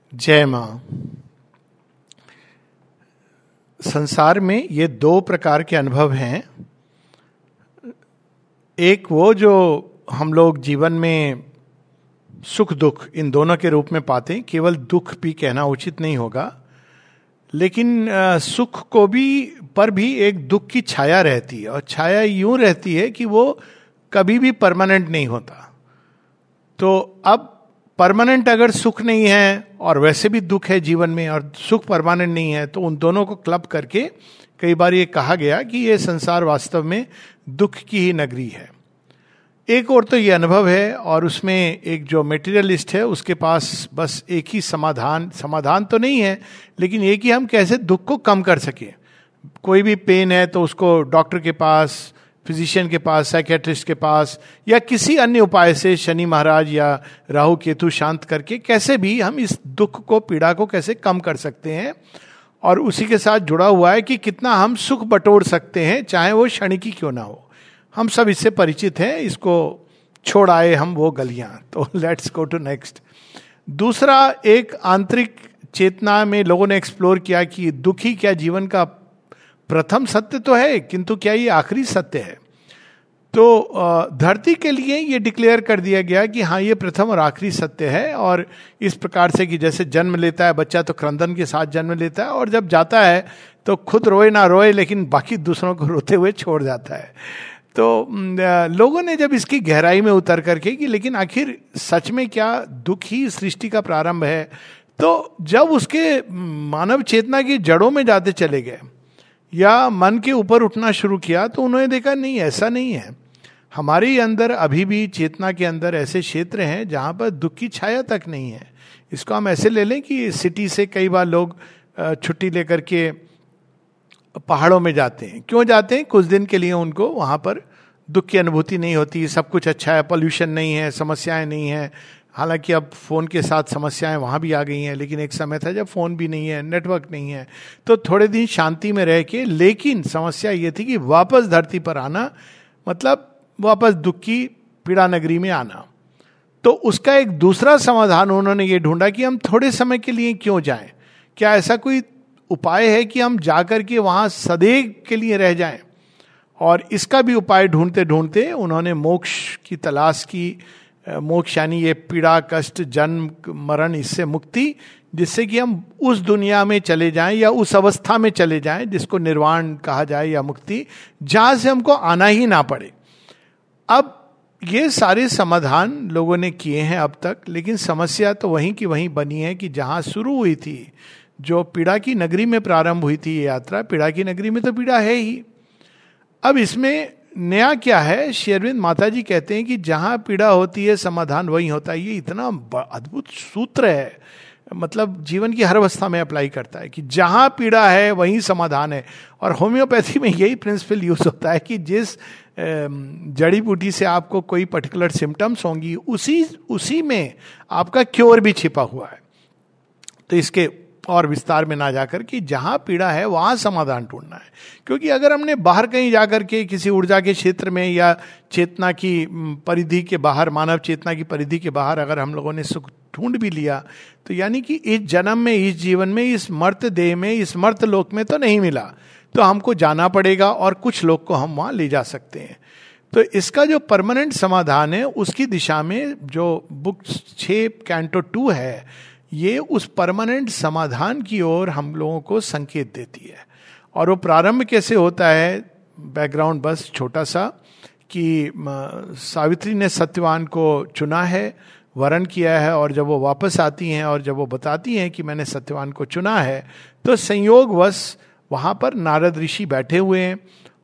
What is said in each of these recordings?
जय मां। संसार में ये दो प्रकार के अनुभव हैं। एक वो जो हम लोग जीवन में सुख दुख इन दोनों के रूप में पाते हैं, केवल दुख भी कहना उचित नहीं होगा, लेकिन सुख को भी एक दुख की छाया रहती है, और छाया यूं रहती है कि वो कभी भी परमानेंट नहीं होता। तो अब परमानेंट अगर सुख नहीं है और वैसे भी दुख है जीवन में, और सुख परमानेंट नहीं है, तो उन दोनों को क्लब करके कई बार ये कहा गया कि ये संसार वास्तव में दुख की ही नगरी है। एक और तो ये अनुभव है, और उसमें एक जो मेटीरियलिस्ट है उसके पास बस एक ही समाधान तो नहीं है, लेकिन ये कि हम कैसे दुख को कम कर सके। कोई भी पेन है तो उसको डॉक्टर के पास, फिजिशियन के पास, साइकेट्रिस्ट के पास, या किसी अन्य उपाय से शनि महाराज या राहु केतु शांत करके कैसे भी हम इस दुख को, पीड़ा को कैसे कम कर सकते हैं। और उसी के साथ जुड़ा हुआ है कि कितना हम सुख बटोर सकते हैं, चाहे वो क्षणिक ही क्यों ना हो। हम सब इससे परिचित हैं, इसको छोड़ आए हम वो गलियां। तो लेट्स गो टू नेक्स्ट। दूसरा, एक आंतरिक चेतना में लोगों ने एक्सप्लोर किया कि दुख ही क्या जीवन का प्रथम सत्य तो है, किंतु क्या ये आखिरी सत्य है। तो धरती के लिए ये डिक्लेयर कर दिया गया कि हाँ, ये प्रथम और आखिरी सत्य है। और इस प्रकार से कि जैसे जन्म लेता है बच्चा तो क्रंदन के साथ जन्म लेता है, और जब जाता है तो खुद रोए ना रोए लेकिन बाकी दूसरों को रोते हुए छोड़ जाता है। तो लोगों ने जब इसकी गहराई में उतर करके कि लेकिन आखिर सच में क्या दुख ही सृष्टि का प्रारंभ है, तो जब उसके मानव चेतना की जड़ों में जाते चले गए या मन के ऊपर उठना शुरू किया, तो उन्होंने देखा नहीं, ऐसा नहीं है। हमारे अंदर अभी भी चेतना के अंदर ऐसे क्षेत्र हैं जहां पर दुख की छाया तक नहीं है। इसको हम ऐसे ले लें कि सिटी से कई बार लोग छुट्टी लेकर के पहाड़ों में जाते हैं। क्यों जाते हैं? कुछ दिन के लिए उनको वहां पर दुख की अनुभूति नहीं होती, सब कुछ अच्छा है, पॉल्यूशन नहीं है, समस्याएं नहीं है। हालांकि अब फोन के साथ समस्याएं वहां भी आ गई हैं, लेकिन एक समय था जब फोन भी नहीं है, नेटवर्क नहीं है, तो थोड़े दिन शांति में रह के, लेकिन समस्या ये थी कि वापस धरती पर आना मतलब वापस दुख की पीड़ा नगरी में आना। तो उसका एक दूसरा समाधान उन्होंने ये ढूंढा कि हम थोड़े समय के लिए क्यों जाएं। क्या ऐसा कोई उपाय है कि हम जाकर के वहां सदैव के लिए रह जाएं? और इसका भी उपाय ढूंढते ढूंढते उन्होंने मोक्ष की तलाश की। मोक्ष यानी ये पीड़ा, कष्ट, जन्म मरण, इससे मुक्ति, जिससे कि हम उस दुनिया में चले जाएं या उस अवस्था में चले जाएं जिसको निर्वाण कहा जाए या मुक्ति, जहां से हमको आना ही ना पड़े। अब ये सारे समाधान लोगों ने किए हैं अब तक, लेकिन समस्या तो वहीं की वहीं बनी है कि जहां शुरू हुई थी, जो पीड़ा की नगरी में प्रारंभ हुई थी ये यात्रा, पीड़ा की नगरी में तो पीड़ा है ही। अब इसमें नया क्या है? श्री अरविंद माता जी कहते हैं कि जहां पीड़ा होती है समाधान वहीं होता है। ये इतना अद्भुत सूत्र है, मतलब जीवन की हर अवस्था में अप्लाई करता है कि जहां पीड़ा है वहीं समाधान है। और होम्योपैथी में यही प्रिंसिपल यूज होता है कि जिस जड़ी बूटी से आपको कोई पर्टिकुलर सिम्टम्स होंगी, उसी में आपका क्योर भी छिपा हुआ है। तो इसके और विस्तार में ना जाकर कि जहां पीड़ा है वहां समाधान ढूंढना है। क्योंकि अगर हमने बाहर कहीं जाकर के किसी ऊर्जा के क्षेत्र में या चेतना की परिधि के बाहर, मानव चेतना की परिधि के बाहर अगर हम लोगों ने सुख ढूंढ भी लिया, तो यानी कि इस जन्म में, इस जीवन में, इस मर्त देह में, इस मर्त लोक में तो नहीं मिला, तो हमको जाना पड़ेगा और कुछ लोग को हम वहां ले जा सकते हैं। तो इसका जो परमानेंट समाधान है उसकी दिशा में जो बुक 6 कैंटो 2 है, ये उस परमानेंट समाधान की ओर हम लोगों को संकेत देती है। और वो प्रारंभ कैसे होता है? बैकग्राउंड बस छोटा सा, कि सावित्री ने सत्यवान को चुना है, वरण किया है, और जब वो वापस आती हैं और जब वो बताती हैं कि मैंने सत्यवान को चुना है, तो संयोगवश वहाँ पर नारद ऋषि बैठे हुए हैं।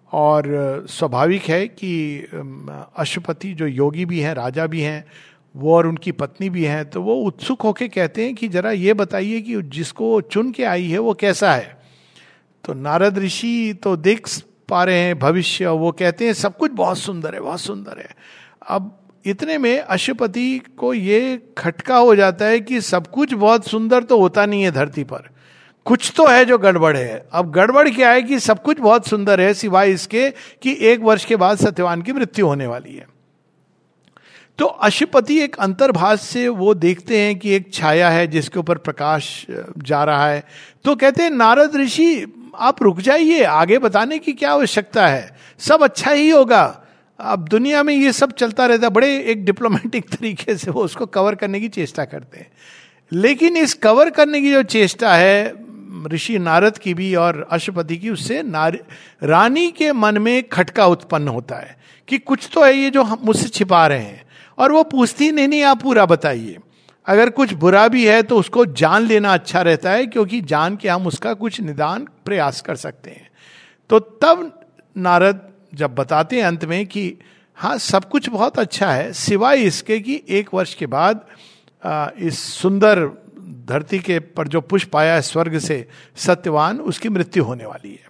और स्वाभाविक है कि अश्वपति जो योगी भी हैं, राजा भी हैं, वो और उनकी पत्नी भी हैं, तो वो उत्सुक होके कहते हैं कि जरा ये बताइए कि जिसको चुन के आई है वो कैसा है। तो नारद ऋषि तो देख पा रहे हैं भविष्य, वो कहते हैं सब कुछ बहुत सुंदर है, बहुत सुंदर है। अब इतने में अश्वपति को ये खटका हो जाता है कि सब कुछ बहुत सुंदर तो होता नहीं है धरती पर, कुछ तो है जो गड़बड़ है। अब गड़बड़ क्या है कि सब कुछ बहुत सुंदर है सिवाय इसके कि 1 वर्ष के बाद सत्यवान की मृत्यु होने वाली है। तो अशुपति एक अंतर्भाष से वो देखते हैं कि एक छाया है जिसके ऊपर प्रकाश जा रहा है। तो कहते हैं नारद ऋषि आप रुक जाइए, आगे बताने की क्या आवश्यकता है, सब अच्छा ही होगा। अब दुनिया में ये सब चलता रहता है, बड़े एक डिप्लोमेटिक तरीके से वो उसको कवर करने की चेष्टा करते हैं। लेकिन इस कवर करने की जो चेष्टा है ऋषि नारद की भी और अशुपति की, उससे रानी के मन में खटका उत्पन्न होता है कि कुछ तो है ये जो हम मुझसे छिपा रहे हैं। और वो पूछती नहीं आप पूरा बताइए, अगर कुछ बुरा भी है तो उसको जान लेना अच्छा रहता है, क्योंकि जान के हम उसका कुछ निदान प्रयास कर सकते हैं। तो तब नारद जब बताते हैं अंत में कि हाँ सब कुछ बहुत अच्छा है, सिवाय इसके कि 1 वर्ष के बाद इस सुंदर धरती के पर जो पुष्प आया है स्वर्ग से सत्यवान, उसकी मृत्यु होने वाली है।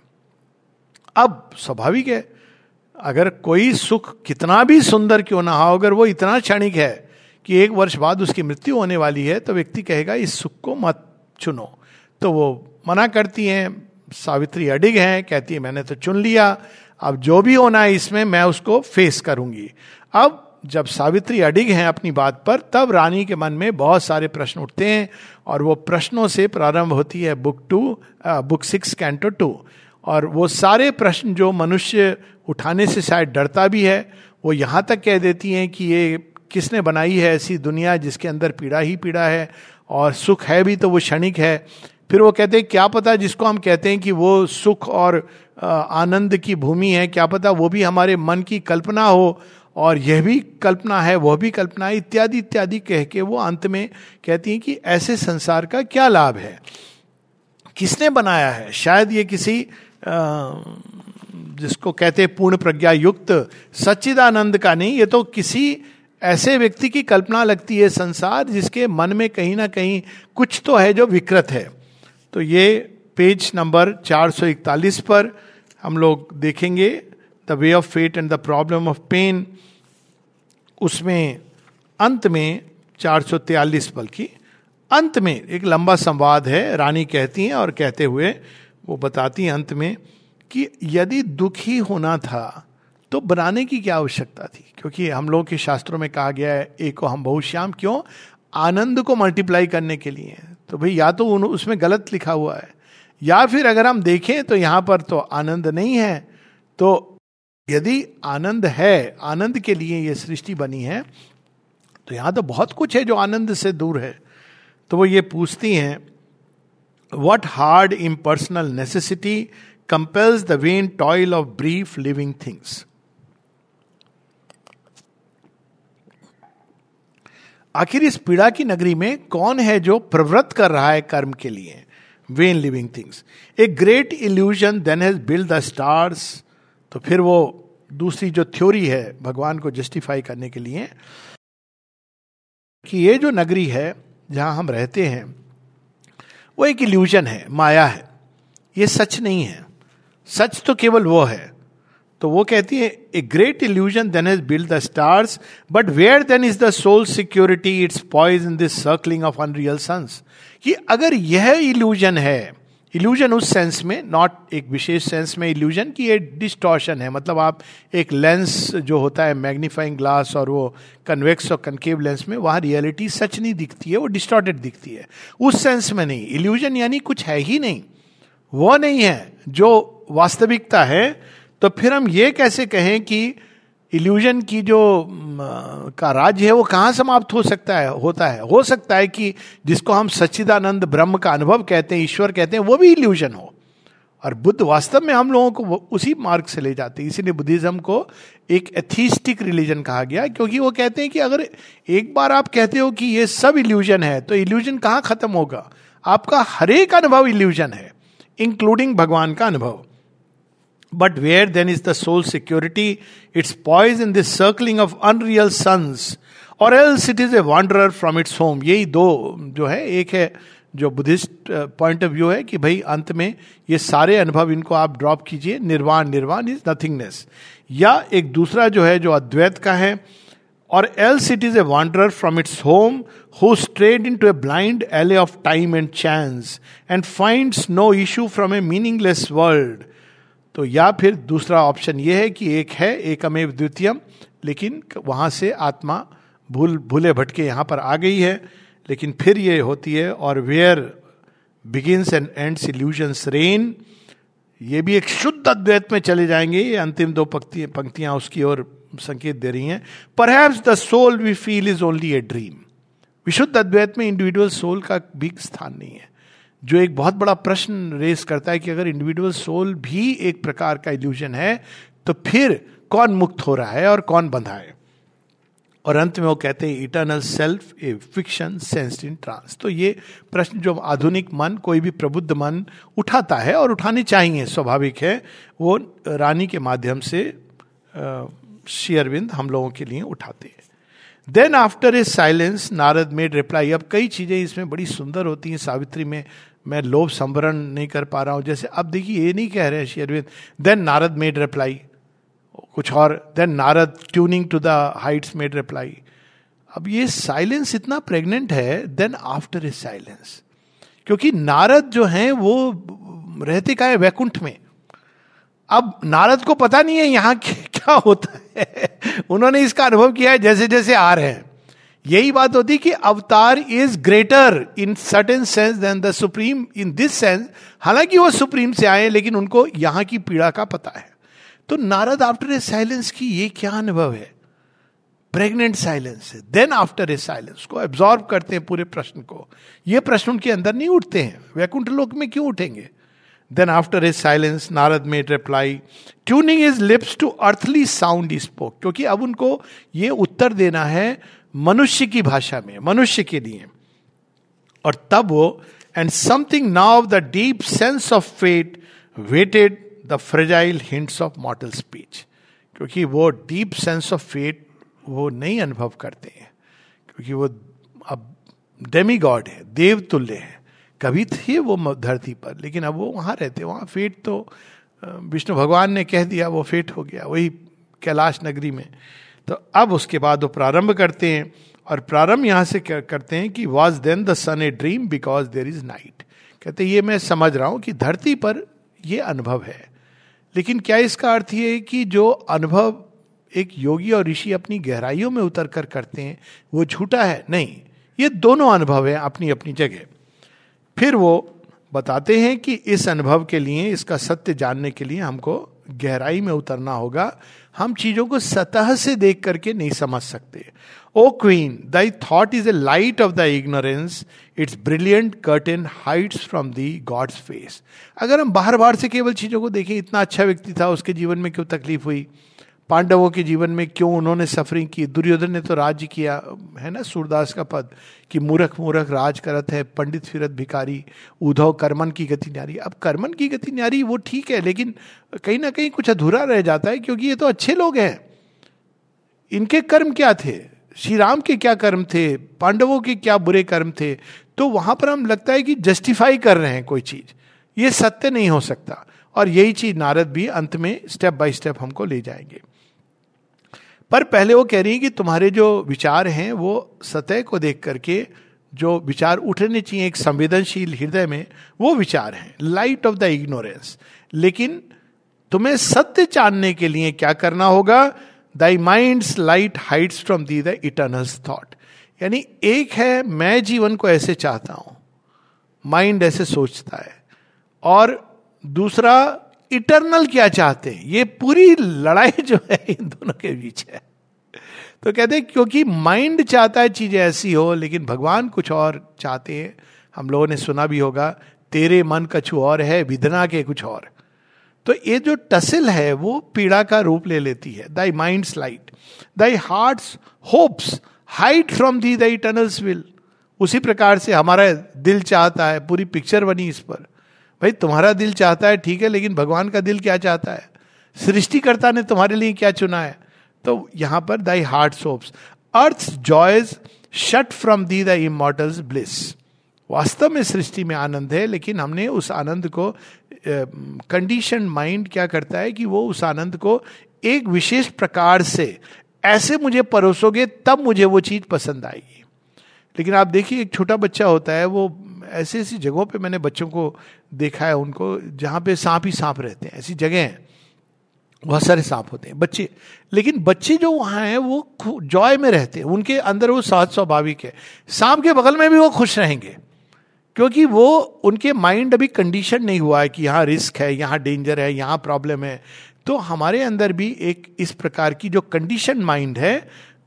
अब स्वाभाविक है, अगर कोई सुख कितना भी सुंदर क्यों ना हो, अगर वो इतना क्षणिक है कि 1 वर्ष बाद उसकी मृत्यु होने वाली है, तो व्यक्ति कहेगा इस सुख को मत चुनो। तो वो मना करती हैं, सावित्री अडिग हैं, कहती है मैंने तो चुन लिया, अब जो भी होना है इसमें मैं उसको फेस करूंगी। अब जब सावित्री अडिग हैं अपनी बात पर, तब रानी के मन में बहुत सारे प्रश्न उठते हैं, और वो प्रश्नों से प्रारंभ होती है बुक 6 कैंटो 2। और वो सारे प्रश्न जो मनुष्य उठाने से शायद डरता भी है, वो यहाँ तक कह देती हैं कि ये किसने बनाई है ऐसी दुनिया जिसके अंदर पीड़ा ही पीड़ा है, और सुख है भी तो वो क्षणिक है। फिर वो कहते हैं क्या पता जिसको हम कहते हैं कि वो सुख और आनंद की भूमि है, क्या पता वो भी हमारे मन की कल्पना हो, और यह भी कल्पना है वह भी कल्पना है, इत्यादि इत्यादि कह के वो अंत में कहती हैं कि ऐसे संसार का क्या लाभ है, किसने बनाया है। शायद ये किसी जिसको कहते हैं पूर्ण प्रज्ञा युक्त सच्चिदानंद का नहीं, ये तो किसी ऐसे व्यक्ति की कल्पना लगती है संसार जिसके मन में कहीं ना कहीं कुछ तो है जो विकृत है। तो ये पेज नंबर 441 पर हम लोग देखेंगे the way of fate and the problem of pain. उसमें अंत में 443 बल्कि अंत में एक लंबा संवाद है, रानी कहती हैं और कहते हुए वो बताती हैं अंत में कि यदि दुख ही होना था तो बनाने की क्या आवश्यकता थी, क्योंकि हम लोगों के शास्त्रों में कहा गया है एको हम बहुश्याम, क्यों, आनंद को मल्टीप्लाई करने के लिए। तो भाई या तो उसमें गलत लिखा हुआ है, या फिर अगर हम देखें तो यहां पर तो आनंद नहीं है। तो यदि आनंद है, आनंद के लिए ये सृष्टि बनी है, तो यहां तो बहुत कुछ है जो आनंद से दूर है। तो वो ये पूछती हैं what hard impersonal necessity compels the vain toil of brief living things. आखिर इस पीड़ा की नगरी में कौन है जो प्रवृत्त कर रहा है कर्म के लिए, vain living things. A great illusion then has build the stars. तो फिर वो दूसरी जो थ्योरी है भगवान को जस्टिफाई करने के लिए कि ये जो नगरी है जहां हम रहते हैं वो एक इल्यूजन है, माया है, ये सच नहीं है, सच तो केवल वो है। तो वो कहती है a great illusion then has build the stars but where then is the soul security its poise in this circling of unreal suns. कि अगर यह इल्यूजन है, इल्यूजन उस सेंस में, नॉट एक विशेष सेंस में इल्यूजन की ये डिस्टॉर्शन है, मतलब आप एक लेंस जो होता है मैग्नीफाइंग ग्लास और वो कन्वेक्स और कनकेव लेंस में, वहां रियलिटी सच नहीं दिखती है, वो डिस्टॉर्टेड दिखती है, उस सेंस में नहीं। इल्यूजन यानी कुछ है ही नहीं, वो नहीं है जो वास्तविकता है। तो फिर हम ये कैसे कहें कि इल्यूजन की जो का राज्य है वो कहाँ समाप्त हो सकता है, होता है। हो सकता है कि जिसको हम सच्चिदानंद ब्रह्म का अनुभव कहते हैं, ईश्वर कहते हैं, वो भी इल्यूजन हो। और बुद्ध वास्तव में हम लोगों को उसी मार्ग से ले जाते हैं। इसीलिए बुद्धिज्म को एक एथिस्टिक रिलीजन कहा गया, क्योंकि वो कहते हैं कि अगर एक बार आप कहते हो कि ये सब इल्यूजन है, तो इल्यूजन कहाँ खत्म होगा। आपका हर एक अनुभव इल्यूजन है, इंक्लूडिंग भगवान का अनुभव। But where then is the soul security? It's poised in this circling of unreal suns, or else it is a wanderer from its home. यही दो जो है, एक है जो बुद्धिस्ट पॉइंट ऑफ व्यू है कि भाई अंत में ये सारे अनुभव इनको आप ड्रॉप कीजिए, निर्वाण, निर्वाण इज नथिंगनेस। या एक दूसरा जो है जो अद्वैत का है, और else it is a wanderer from its home who strayed into a blind alley of time and chance and finds no issue from a meaningless world. तो या फिर दूसरा ऑप्शन यह है कि एक है एकमेव द्वितीयम, लेकिन वहां से आत्मा भूले भटके यहाँ पर आ गई है, लेकिन फिर ये होती है, और where begins and ends illusion's reign, ये भी एक शुद्ध अद्वैत में चले जाएंगे। ये अंतिम दो पंक्तियां उसकी ओर संकेत दे रही हैं। Perhaps the soul we feel is only a dream. विशुद्ध अद्वैत में इंडिविजुअल सोल का भी स्थान नहीं है, जो एक बहुत बड़ा प्रश्न रेस करता है कि अगर इंडिविजुअल सोल भी एक प्रकार का इल्यूजन है तो फिर कौन मुक्त हो रहा है और कौन बंधा है। और अंत में वो कहते हैं eternal self a fiction sensed in trance. तो ये प्रश्न जो आधुनिक मन, कोई भी प्रबुद्ध मन उठाता है, और उठाने चाहिए, स्वाभाविक है, वो रानी के माध्यम से श्री अरविंद हम लोगों के लिए उठाते हैं। Then after a silence Narad made reply. अब कई चीजें इसमें बड़ी सुंदर होती हैं सावित्री में, मैं लोभ संवरण नहीं कर पा रहा हूं। जैसे अब देखिए, ये नहीं कह रहे हैं Shri Aurobindo then Narad made reply, कुछ और, then Narad tuning to the heights made reply. अब ये साइलेंस इतना प्रेग्नेंट है, देन आफ्टर ए साइलेंस, क्योंकि नारद जो हैं वो रहते का है वैकुंठ में। अब नारद को पता नहीं है यहाँ क्या होता है, उन्होंने इसका अनुभव किया है जैसे जैसे आ रहे हैं। यही बात होती कि अवतार is greater in certain sense than the supreme in this sense. हालांकि वो सुप्रीम से आए, लेकिन उनको यहाँ की पीड़ा का पता है। तो नारद आफ्टर ए साइलेंस की ये क्या अनुभव है, प्रेग्नेंट साइलेंस है। देन आफ्टर ए साइलेंस को एब्जॉर्व करते हैं पूरे प्रश्न को। ये प्रश्न उनके अंदर नहीं उठते हैं, वैकुंठ लोक में क्यों उठेंगे। Then after a silence Narad made reply tuning his lips to earthly sound he spoke, क्योंकि अब उनको ये उत्तर देना है मनुष्य की भाषा में, मनुष्य के लिए। और तब वो and something now of the deep sense of fate weighted the fragile hints of mortal speech, क्योंकि वो डीप सेंस ऑफ फेट वो नहीं अनुभव करते हैं, क्योंकि वो अब डेमी गॉड है, देव तुल्य है। कभी थे वो धरती पर, लेकिन अब वो वहां रहते, वहां फेट तो विष्णु भगवान ने कह दिया, वो फेट हो गया वही कैलाश नगरी में। तो अब उसके बाद वो प्रारंभ करते हैं, और प्रारंभ यहां से करते हैं कि was then the sun a dream because there is night. कहते ये मैं समझ रहा हूं कि धरती पर ये अनुभव है, लेकिन क्या इसका अर्थ ये है कि जो अनुभव एक योगी और ऋषि अपनी गहराइयों में उतर कर करते हैं वो झूठा है? नहीं, ये दोनों अनुभव है अपनी अपनी जगह। फिर वो बताते हैं कि इस अनुभव के लिए, इसका सत्य जानने के लिए हमको गहराई में उतरना होगा। हम चीजों को सतह से देख करके नहीं समझ सकते। O queen, thy thought is a light of the ignorance, its brilliant curtain hides from thee God's face. अगर हम बाहर बाहर से केवल चीजों को देखें, इतना अच्छा व्यक्ति था, उसके जीवन में क्यों तकलीफ हुई, पांडवों के जीवन में क्यों उन्होंने सफरिंग की, दुर्योधन ने तो राज्य किया, है ना सूरदास का पद कि मूर्ख मूर्ख राज करत है, पंडित फिरत भिखारी, उद्धव कर्मन की गति न्यारी। अब कर्मन की गति न्यारी वो ठीक है, लेकिन कहीं ना कहीं कुछ अधूरा रह जाता है, क्योंकि ये तो अच्छे लोग हैं, इनके कर्म क्या थे, श्री राम के क्या कर्म थे, पांडवों के क्या बुरे कर्म थे। तो वहां पर हम लगता है कि जस्टिफाई कर रहे हैं कोई चीज, ये सत्य नहीं हो सकता। और यही चीज नारद भी अंत में स्टेप बाय स्टेप हमको ले जाएंगे। पर पहले वो कह रही है कि तुम्हारे जो विचार हैं वो सतह को देख करके जो विचार उठने चाहिए एक संवेदनशील हृदय में, वो विचार हैं लाइट ऑफ द इग्नोरेंस। लेकिन तुम्हें सत्य जानने के लिए क्या करना होगा, thy mind's light hides from thee the eternal's thought. यानी एक है मैं जीवन को ऐसे चाहता हूं, माइंड ऐसे सोचता है, और दूसरा इटर्नल क्या चाहते हैं। ये पूरी लड़ाई जो है इन दोनों के बीच है। तो कहते हैं क्योंकि माइंड चाहता है चीजें ऐसी हो, लेकिन भगवान कुछ और चाहते हैं। हम लोगों ने सुना भी होगा, तेरे मन कछु और है, विदना के कुछ और। तो ये जो टसल है वो पीड़ा का रूप ले लेती है। Thy mind's light, thy heart's hopes hide from thee the eternal's will. उसी प्रकार से हमारा दिल चाहता है, पूरी पिक्चर बनी इस पर। भाई तुम्हारा दिल चाहता है ठीक है, लेकिन भगवान का दिल क्या चाहता है, सृष्टिकर्ता ने तुम्हारे लिए क्या चुना है। तो यहां पर thy heart's hopes earth joys shut from thee the immortal's bliss. वास्तव में सृष्टि में आनंद है, लेकिन हमने उस आनंद को कंडीशन माइंड क्या करता है कि वो उस आनंद को एक विशेष प्रकार से ऐसे मुझे परोसोगे तब मुझे वो चीज पसंद आएगी। लेकिन आप देखिए एक छोटा बच्चा होता है, वो ऐसी ऐसी जगहों पे मैंने बच्चों को देखा है उनको, जहां पे सांप ही सांप रहते हैं, ऐसी जगह हैं, बहुत सारे सांप होते हैं बच्चे, लेकिन बच्चे जो वहां हैं वो जॉय में रहते हैं, उनके अंदर वो सहज स्वाभाविक है। सांप के बगल में भी वो खुश रहेंगे, क्योंकि वो उनके माइंड अभी कंडीशन नहीं हुआ है कि यहाँ रिस्क है, यहाँ डेंजर है, यहाँ प्रॉब्लम है। तो हमारे अंदर भी एक इस प्रकार की जो कंडीशन माइंड है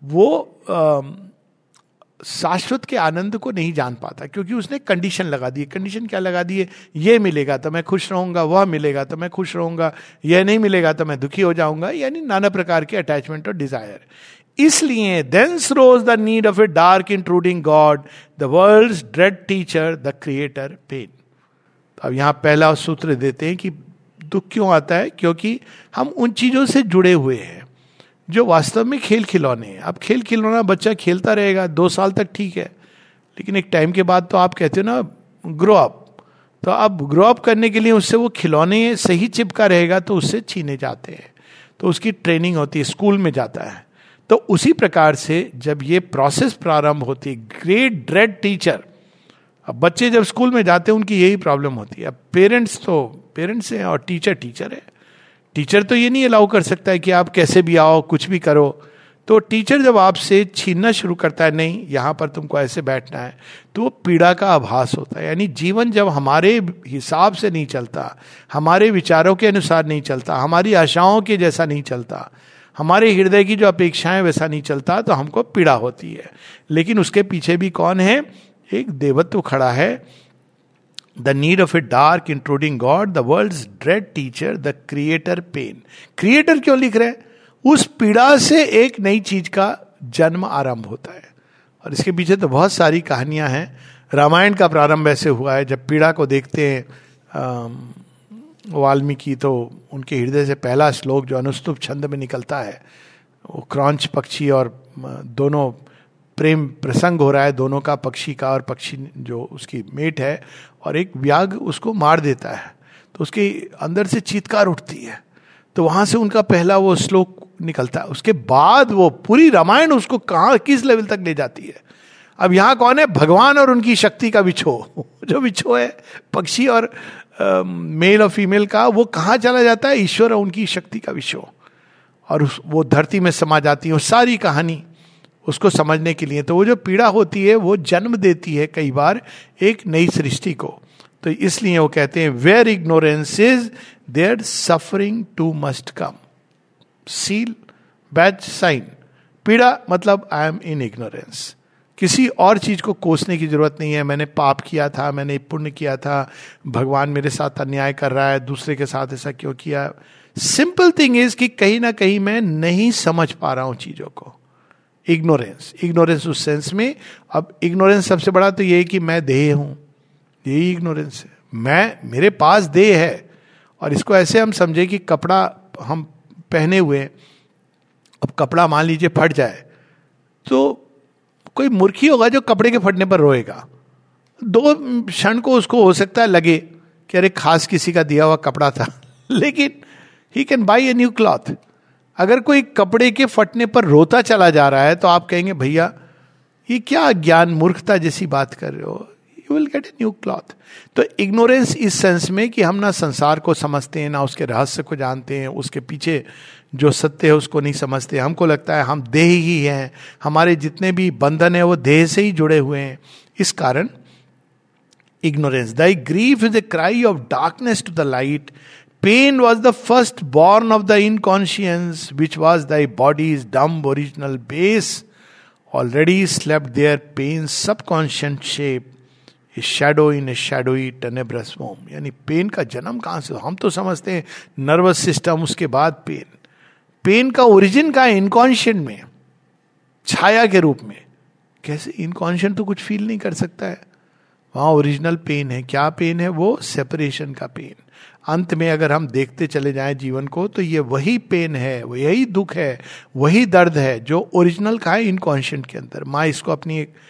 वो शाश्वत के आनंद को नहीं जान पाता, क्योंकि उसने कंडीशन लगा दी है। कंडीशन क्या लगा दी है? ये मिलेगा तो मैं खुश रहूंगा, वह मिलेगा तो मैं खुश रहूंगा, यह नहीं मिलेगा तो मैं दुखी हो जाऊंगा, यानी नाना प्रकार के अटैचमेंट और डिजायर। इसलिए thence rose the need of a dark intruding god, the world's dread teacher, the creator pain. तो अब यहां पहला सूत्र देते हैं कि दुख क्यों आता है, क्योंकि हम उन चीजों से जुड़े हुए हैं जो वास्तव में खेल खिलौने हैं। अब खेल खिलौना बच्चा खेलता रहेगा 2 साल तक, ठीक है, लेकिन एक टाइम के बाद तो आप कहते हो ना ग्रो अप, तो अब ग्रो अप करने के लिए उससे वो खिलौने सही चिपका रहेगा तो उससे छीने जाते हैं, तो उसकी ट्रेनिंग होती है, स्कूल में जाता है। तो उसी प्रकार से जब ये प्रोसेस प्रारंभ होती है, ग्रेट ड्रेड टीचर, अब बच्चे जब स्कूल में जाते हैं उनकी यही प्रॉब्लम होती है। अब पेरेंट्स तो पेरेंट्स हैं और टीचर टीचर है। टीचर तो ये नहीं अलाउ कर सकता है कि आप कैसे भी आओ, कुछ भी करो। तो टीचर जब आपसे छीनना शुरू करता है, नहीं यहाँ पर तुमको ऐसे बैठना है, तो वो पीड़ा का आभास होता है। यानी जीवन जब हमारे हिसाब से नहीं चलता, हमारे विचारों के अनुसार नहीं चलता, हमारी आशाओं के जैसा नहीं चलता, हमारे हृदय की जो अपेक्षाएं वैसा नहीं चलता, तो हमको पीड़ा होती है। लेकिन उसके पीछे भी कौन है? एक देवत्व खड़ा है। The need of a dark intruding god, the world's dread teacher, the creator pain. Creator क्यों लिख रहे हैं? उस पीड़ा से एक नई चीज का जन्म आरंभ होता है। और इसके पीछे तो बहुत सारी कहानियां हैं। रामायण का प्रारंभ ऐसे हुआ है, जब पीड़ा को देखते हैं वाल्मीकि, तो उनके हृदय से पहला श्लोक जो अनुस्तुप छंद में निकलता है, वो क्रौंच पक्षी और दोनों प्रेम प्रसंग हो रहा है, दोनों का, पक्षी का और पक्षी जो उसकी मेट है, और एक व्याघ्र उसको मार देता है, तो उसके अंदर से चीत्कार उठती है। तो वहां से उनका पहला वो श्लोक निकलता है। उसके बाद वो पूरी रामायण उसको कहाँ किस लेवल तक ले जाती है। अब यहाँ कौन है? भगवान और उनकी शक्ति का विछो, जो विछो है पक्षी और मेल और फीमेल का, वो कहाँ चला जाता है? ईश्वर और उनकी शक्ति का विछो, और वो धरती में समा जाती है। वो सारी कहानी उसको समझने के लिए, तो वो जो पीड़ा होती है वो जन्म देती है कई बार एक नई सृष्टि को। तो इसलिए वो कहते हैं where ignorance is there suffering too must come. Seal badge sign, पीड़ा मतलब आई एम इन इग्नोरेंस। किसी और चीज को कोसने की जरूरत नहीं है। मैंने पाप किया था, मैंने पुण्य किया था, भगवान मेरे साथ अन्याय कर रहा है, दूसरे के साथ ऐसा क्यों किया। सिंपल थिंग इज कि कहीं ना कहीं मैं नहीं समझ पा रहा हूं चीजों को। इग्नोरेंस, इग्नोरेंस उस सेंस में। अब इग्नोरेंस सबसे बड़ा तो ये है कि मैं देह हूं, यही इग्नोरेंस है। मैं, मेरे पास देह है, और इसको ऐसे हम समझे कि कपड़ा हम पहने हुए, अब कपड़ा मान लीजिए फट जाए, तो कोई मूर्खी होगा जो कपड़े के फटने पर रोएगा। 2 क्षण को उसको हो सकता है लगे कि अरे खास किसी का दिया हुआ कपड़ा था, लेकिन he can buy a new cloth. अगर कोई कपड़े के फटने पर रोता चला जा रहा है तो आप कहेंगे भैया ये क्या ज्ञान मूर्खता जैसी बात कर रहे हो, you will get a new cloth. तो इग्नोरेंस इस सेंस में कि हम ना संसार को समझते हैं, ना उसके रहस्य को जानते हैं, उसके पीछे जो सत्य है उसको नहीं समझते। हमको लगता है हम देह ही हैं, हमारे जितने भी बंधन है वो देह से ही जुड़े हुए हैं। इस कारण ignorance. Thy grief is a cry of darkness to the light. Pain was the first born of the inconscience, which was thy body's dumb original base. Already slept there pain's subconscious shape, a shadow in a shadowy tenebrous womb. यानी pain का जन्म कहाँ से? हम तो समझते हैं nervous system, उसके बाद पेन। पेन का ओरिजिन का इनकॉन्शियंट में, छाया के रूप में। कैसे? इनकॉन्शियंट तो कुछ फील नहीं कर सकता है, वहां ओरिजिनल पेन है। क्या पेन है वो? सेपरेशन का पेन। अंत में अगर हम देखते चले जाएं जीवन को, तो ये वही पेन है, यही दुख है, वही दर्द है जो ओरिजिनल का है इनकॉन्शियंट के अंदर। माँ इसको अपनी एक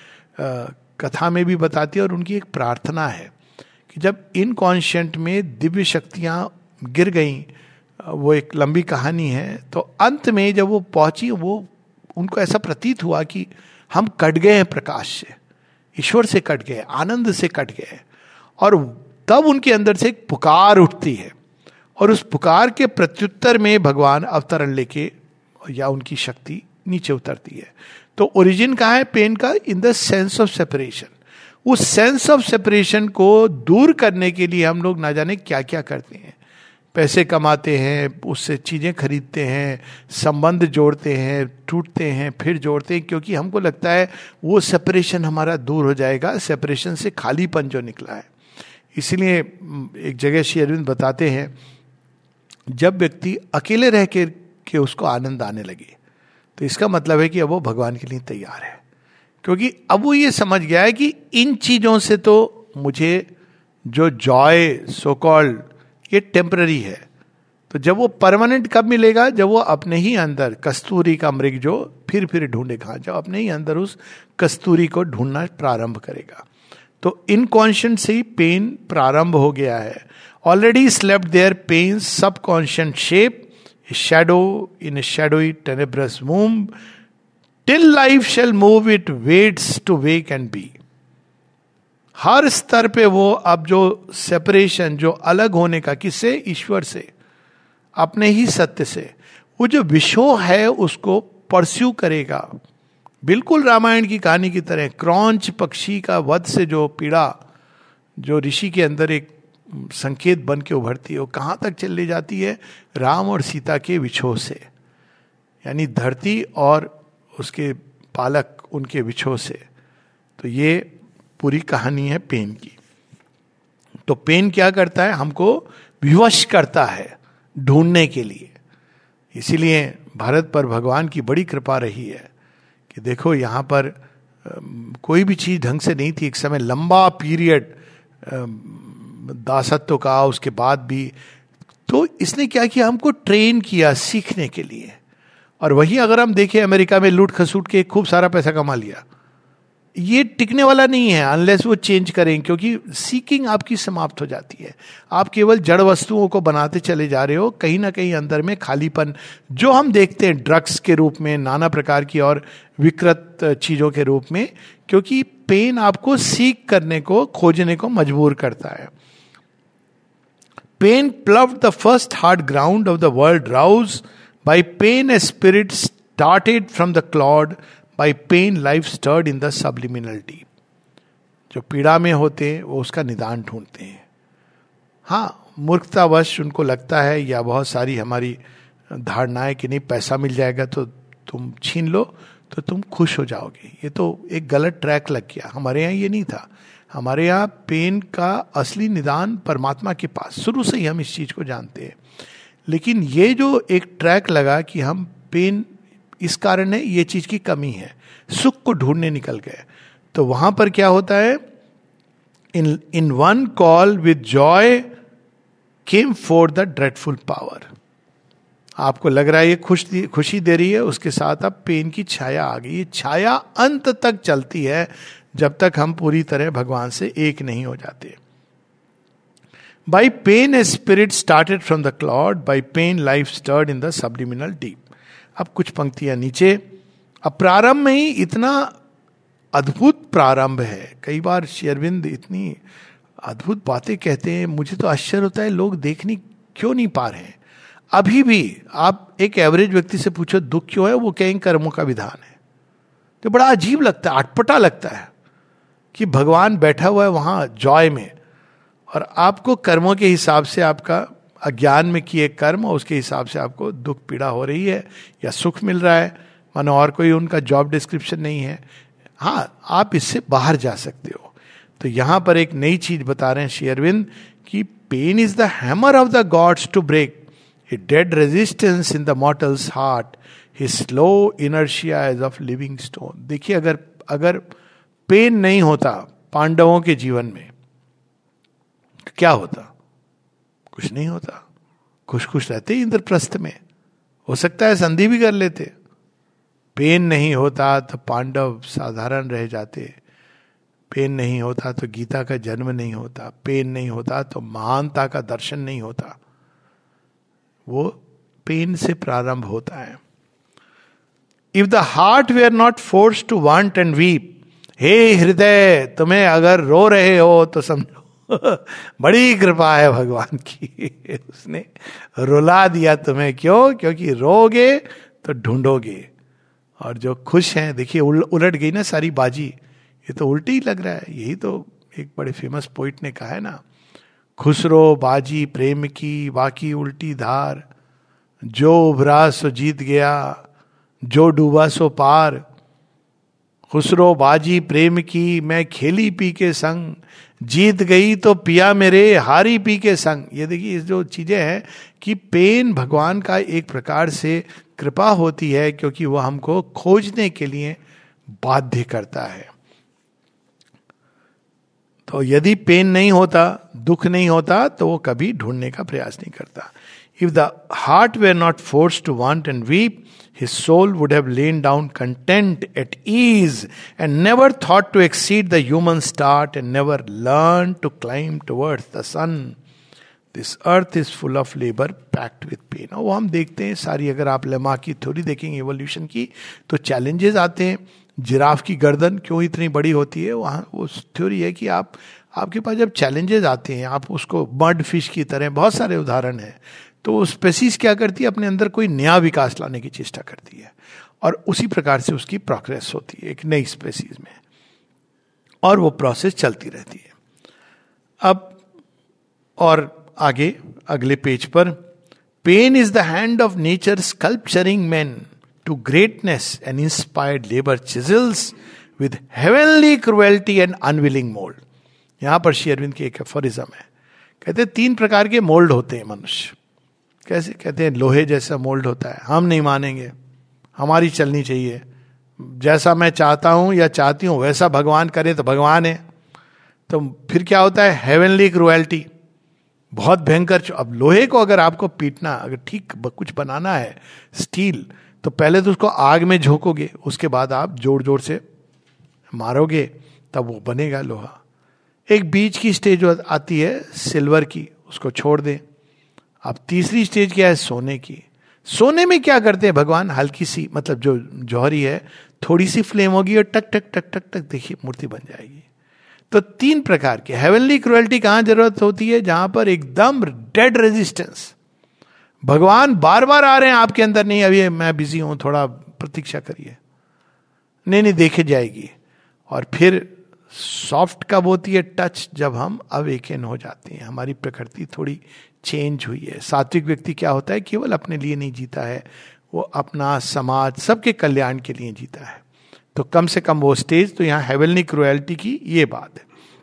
कथा में भी बताती है, और उनकी एक प्रार्थना है कि जब इनकॉन्शियंट में दिव्य शक्तियां गिर गईं, वो एक लंबी कहानी है, तो अंत में जब वो पहुंची, वो उनको ऐसा प्रतीत हुआ कि हम कट गए हैं प्रकाश से, ईश्वर से कट गए, आनंद से कट गए। और तब उनके अंदर से एक पुकार उठती है, और उस पुकार के प्रत्युत्तर में भगवान अवतरण लेके या उनकी शक्ति नीचे उतरती है। तो ओरिजिन कहाँ है पेन का? In the sense of separation. उस सेंस ऑफ सेपरेशन को दूर करने के लिए हम लोग ना जाने क्या क्या करते हैं। पैसे कमाते हैं, उससे चीजें खरीदते हैं, संबंध जोड़ते हैं, टूटते हैं, फिर जोड़ते हैं, क्योंकि हमको लगता है वो सेपरेशन हमारा दूर हो जाएगा, सेपरेशन से खालीपन जो निकला है। इसलिए एक जगह श्री अरविंद बताते हैं, जब व्यक्ति अकेले रह के उसको आनंद आने लगे, तो इसका मतलब है कि अब वो भगवान के लिए तैयार है, क्योंकि अब वो ये समझ गया है कि इन चीजों से तो मुझे जो जॉय सो कॉल्ड ये टेम्पररी है। तो जब वो परमानेंट कब मिलेगा? जब वो अपने ही अंदर कस्तूरी का मृग जो फिर ढूंढे कहाँ, जब अपने ही अंदर उस कस्तूरी को ढूंढना प्रारंभ करेगा। तो इनकॉन्शियंट से ही पेन प्रारंभ हो गया है। Already slept there pain subconscient shape, shadow in a shadowy tenebrous womb, till life shall move it waits to wake and be. हर स्तर पे वो अब जो सेपरेशन, जो अलग होने का, किससे? ईश्वर से, अपने ही सत्य से, वो जो विषय है उसको परस्यू करेगा। बिल्कुल रामायण की कहानी की तरह क्रौंच पक्षी का वध से जो पीड़ा जो ऋषि के अंदर एक संकेत बन के उभरती है, वो कहाँ तक चली जाती है? राम और सीता के विछोह से, यानी धरती और उसके पालक उनके विछोह से। तो ये पूरी कहानी है पेन की। तो पेन क्या करता है? हमको विवश करता है ढूंढने के लिए। इसीलिए भारत पर भगवान की बड़ी कृपा रही है कि देखो यहाँ पर कोई भी चीज ढंग से नहीं थी। एक समय लंबा पीरियड दासत्व का, उसके बाद भी तो इसने क्या किया? हमको ट्रेन किया सीखने के लिए। और वही अगर हम देखें, अमेरिका में लूट खसूट के खूब सारा पैसा कमा लिया, ये टिकने वाला नहीं है अनलेस वो चेंज करें, क्योंकि सीकिंग आपकी समाप्त हो जाती है। आप केवल जड़ वस्तुओं को बनाते चले जा रहे हो, कहीं ना कहीं अंदर में खालीपन जो हम देखते हैं ड्रग्स के रूप में, नाना प्रकार की और विकृत चीजों के रूप में, क्योंकि पेन आपको सीख करने को, खोजने को मजबूर करता है। Pain ploughed the first hard ground of the world, rouse by pain a spirit started from the clod, by pain life stirred in the subliminal deep. जो पीड़ा में होते हैं वो उसका निदान ढूंढते हैं। हाँ, मूर्खतावश उनको लगता है, या बहुत सारी हमारी धारणाएं कि नहीं पैसा मिल जाएगा तो तुम छीन लो तो तुम खुश हो जाओगे। ये तो एक गलत ट्रैक लग गया। हमारे यहाँ ये नहीं था। हमारे यहाँ पेन का असली निदान परमात्मा के पास, शुरू से ही हम इस चीज को जानते हैं। लेकिन ये जो एक ट्रैक लगा कि हम पेन इस कारण है, ये चीज की कमी है, सुख को ढूंढने निकल गए, तो वहां पर क्या होता है? In one call with joy came for the dreadful power. आपको लग रहा है ये खुशी दे रही है, उसके साथ अब पेन की छाया आ गई। ये छाया अंत तक चलती है जब तक हम पूरी तरह भगवान से एक नहीं हो जाते। By pain a spirit started from the clod, by pain life stirred in the subliminal deep. अब कुछ पंक्तियां नीचे। अब प्रारंभ में ही इतना अद्भुत प्रारंभ है। कई बार श्री अरविंद इतनी अद्भुत बातें कहते हैं, मुझे तो आश्चर्य होता है लोग देखने क्यों नहीं पा रहे हैं। अभी भी आप एक एवरेज व्यक्ति से पूछो दुख क्यों है, वो कहेंगे कर्मों का विधान है। तो बड़ा अजीब लगता है, अटपटा लगता है कि भगवान बैठा हुआ है वहां जॉय में, और आपको कर्मों के हिसाब से, आपका अज्ञान में किए कर्म और उसके हिसाब से आपको दुख पीड़ा हो रही है या सुख मिल रहा है, मानो और कोई उनका जॉब डिस्क्रिप्शन नहीं है। हाँ, आप इससे बाहर जा सकते हो। तो यहां पर एक नई चीज बता रहे हैं श्री अरविंद कि pain is the hammer of the gods to break a dead resistance in the mortal's heart, his slow inertia as of living stone. देखिए, अगर पेन नहीं होता पांडवों के जीवन में, क्या होता? कुछ नहीं होता। खुश खुश रहते इंद्रप्रस्थ में, हो सकता है संधि भी कर लेते। पेन नहीं होता तो पांडव साधारण रह जाते, पेन नहीं होता तो गीता का जन्म नहीं होता, पेन नहीं होता तो महानता का दर्शन नहीं होता। वो पेन से प्रारंभ होता है। If the heart were not force to want and weep, हे हृदय, तुम्हें अगर रो रहे हो तो समझो बड़ी कृपा है भगवान की, उसने रुला दिया तुम्हें। क्यों? क्योंकि रोगे तो ढूंढोगे। और जो खुश हैं, देखिए उलट गई ना सारी बाजी, ये तो उल्टी ही लग रहा है। यही तो एक बड़े फेमस पोइट ने कहा है ना, खुसरो बाजी प्रेम की बाकी उल्टी धार, जो उभरा सो जीत गया, जो डूबा सो पार। खुसरो बाजी प्रेम की मैं खेली पी के संग, जीत गई तो पिया मेरे हारी पी के संग। ये देखिए जो चीजें हैं कि पेन भगवान का एक प्रकार से कृपा होती है, क्योंकि वह हमको खोजने के लिए बाध्य करता है। तो यदि पेन नहीं होता, दुख नहीं होता, तो वो कभी ढूंढने का प्रयास नहीं करता। If the heart were not forced to want and weep, his soul would have lain down content at ease and never thought to exceed the human start and never learned to climb towards the sun. This earth is full of labor packed with pain. वो हम देखते हैं सारी, अगर आप lemma की theory देखेंगे evolution की, तो चैलेंजेस आते हैं। जिराफ की गर्दन क्यों इतनी बड़ी होती है? वहाँ वो थ्योरी है कि आपके पास जब चैलेंजेस आते हैं, आप उसको बर्ड फिश की तरह, बहुत सारे उदाहरण हैं, तो स्पेसीज क्या करती है? अपने अंदर कोई नया विकास लाने की चेष्टा करती है, और उसी प्रकार से उसकी प्रोग्रेस होती है एक नई स्पेसीज में, और वो प्रोसेस चलती रहती है। अब और आगे अगले पेज पर, pain is the hand of nature sculpturing man to greatness and inspired labour chisels with heavenly cruelty and unwilling mould. यहां पर श्री अरविंद की एक एफोरिज्म है, कहते हैं 3 प्रकार के मोल्ड होते हैं मनुष्य। कैसे? कहते हैं लोहे जैसा मोल्ड होता है, हम नहीं मानेंगे, हमारी चलनी चाहिए, जैसा मैं चाहता हूं या चाहती हूं वैसा भगवान करे तो भगवान है। तो फिर क्या होता है? हेवनली क्रुएल्टी, बहुत भयंकर। अब लोहे को अगर आपको पीटना, अगर ठीक कुछ बनाना है स्टील, तो पहले तो उसको आग में झोंकोगे, उसके बाद आप जोर जोर से मारोगे, तब वो बनेगा लोहा। एक बीच की स्टेज आती है सिल्वर की, उसको छोड़ दें। अब तीसरी स्टेज क्या है? सोने की। सोने में क्या करते हैं भगवान? हल्की सी, मतलब जो जौहरी है, थोड़ी सी फ्लेम होगी और टक टक टक टक टक, देखिए मूर्ति बन जाएगी। तो 3 प्रकार के। हेवनली क्रुएल्टी कहां जरूरत होती है? जहां पर एकदम डेड रेजिस्टेंस, भगवान बार बार आ रहे हैं आपके अंदर, नहीं अभी मैं बिजी हूं, थोड़ा प्रतीक्षा करिए, नहीं देखे जाएगी। और फिर सॉफ्ट कब होती है? टच, जब हम अवेकन हो जाते हैं, हमारी प्रकृति थोड़ी चेंज हुई है। सात्विक व्यक्ति क्या होता है? केवल अपने लिए नहीं जीता है, वो अपना, समाज, सबके कल्याण के लिए जीता है। तो कम से कम वो स्टेज, तो यहां हेवनली क्रुएल्टी की ये बात है।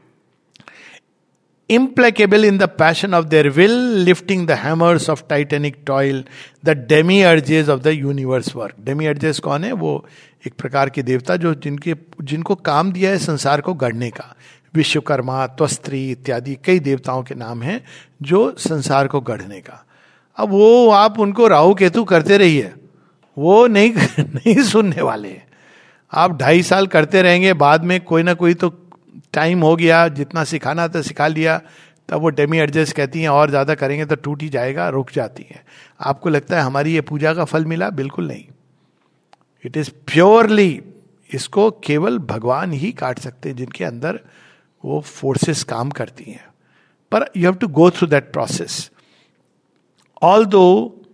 Implacable in the passion of their will, lifting the hammers of titanic toil, the demiurges of the universe work. Demiurges कौन है? वो एक प्रकार के देवता जो जिनको काम दिया है संसार को गढ़ने का। विश्वकर्मा, त्वस्त्री इत्यादि कई देवताओं के नाम हैं जो संसार को गढ़ने का। अब वो आप उनको राहु केतु करते रहिए, वो नहीं सुनने वाले। आप 2.5 साल करते रहेंगे, बाद में कोई ना कोई तो टाइम हो गया, जितना सिखाना था सिखा लिया, तब वो डेमी एडजस्ट कहती हैं और ज्यादा करेंगे तो टूट ही जाएगा, रुक जाती हैं। आपको लगता है हमारी ये पूजा का फल मिला? बिल्कुल नहीं। इट इज प्योरली, इसको केवल भगवान ही काट सकते हैं जिनके अंदर वो फोर्सेस काम करती हैं। पर you have to go through that process. Although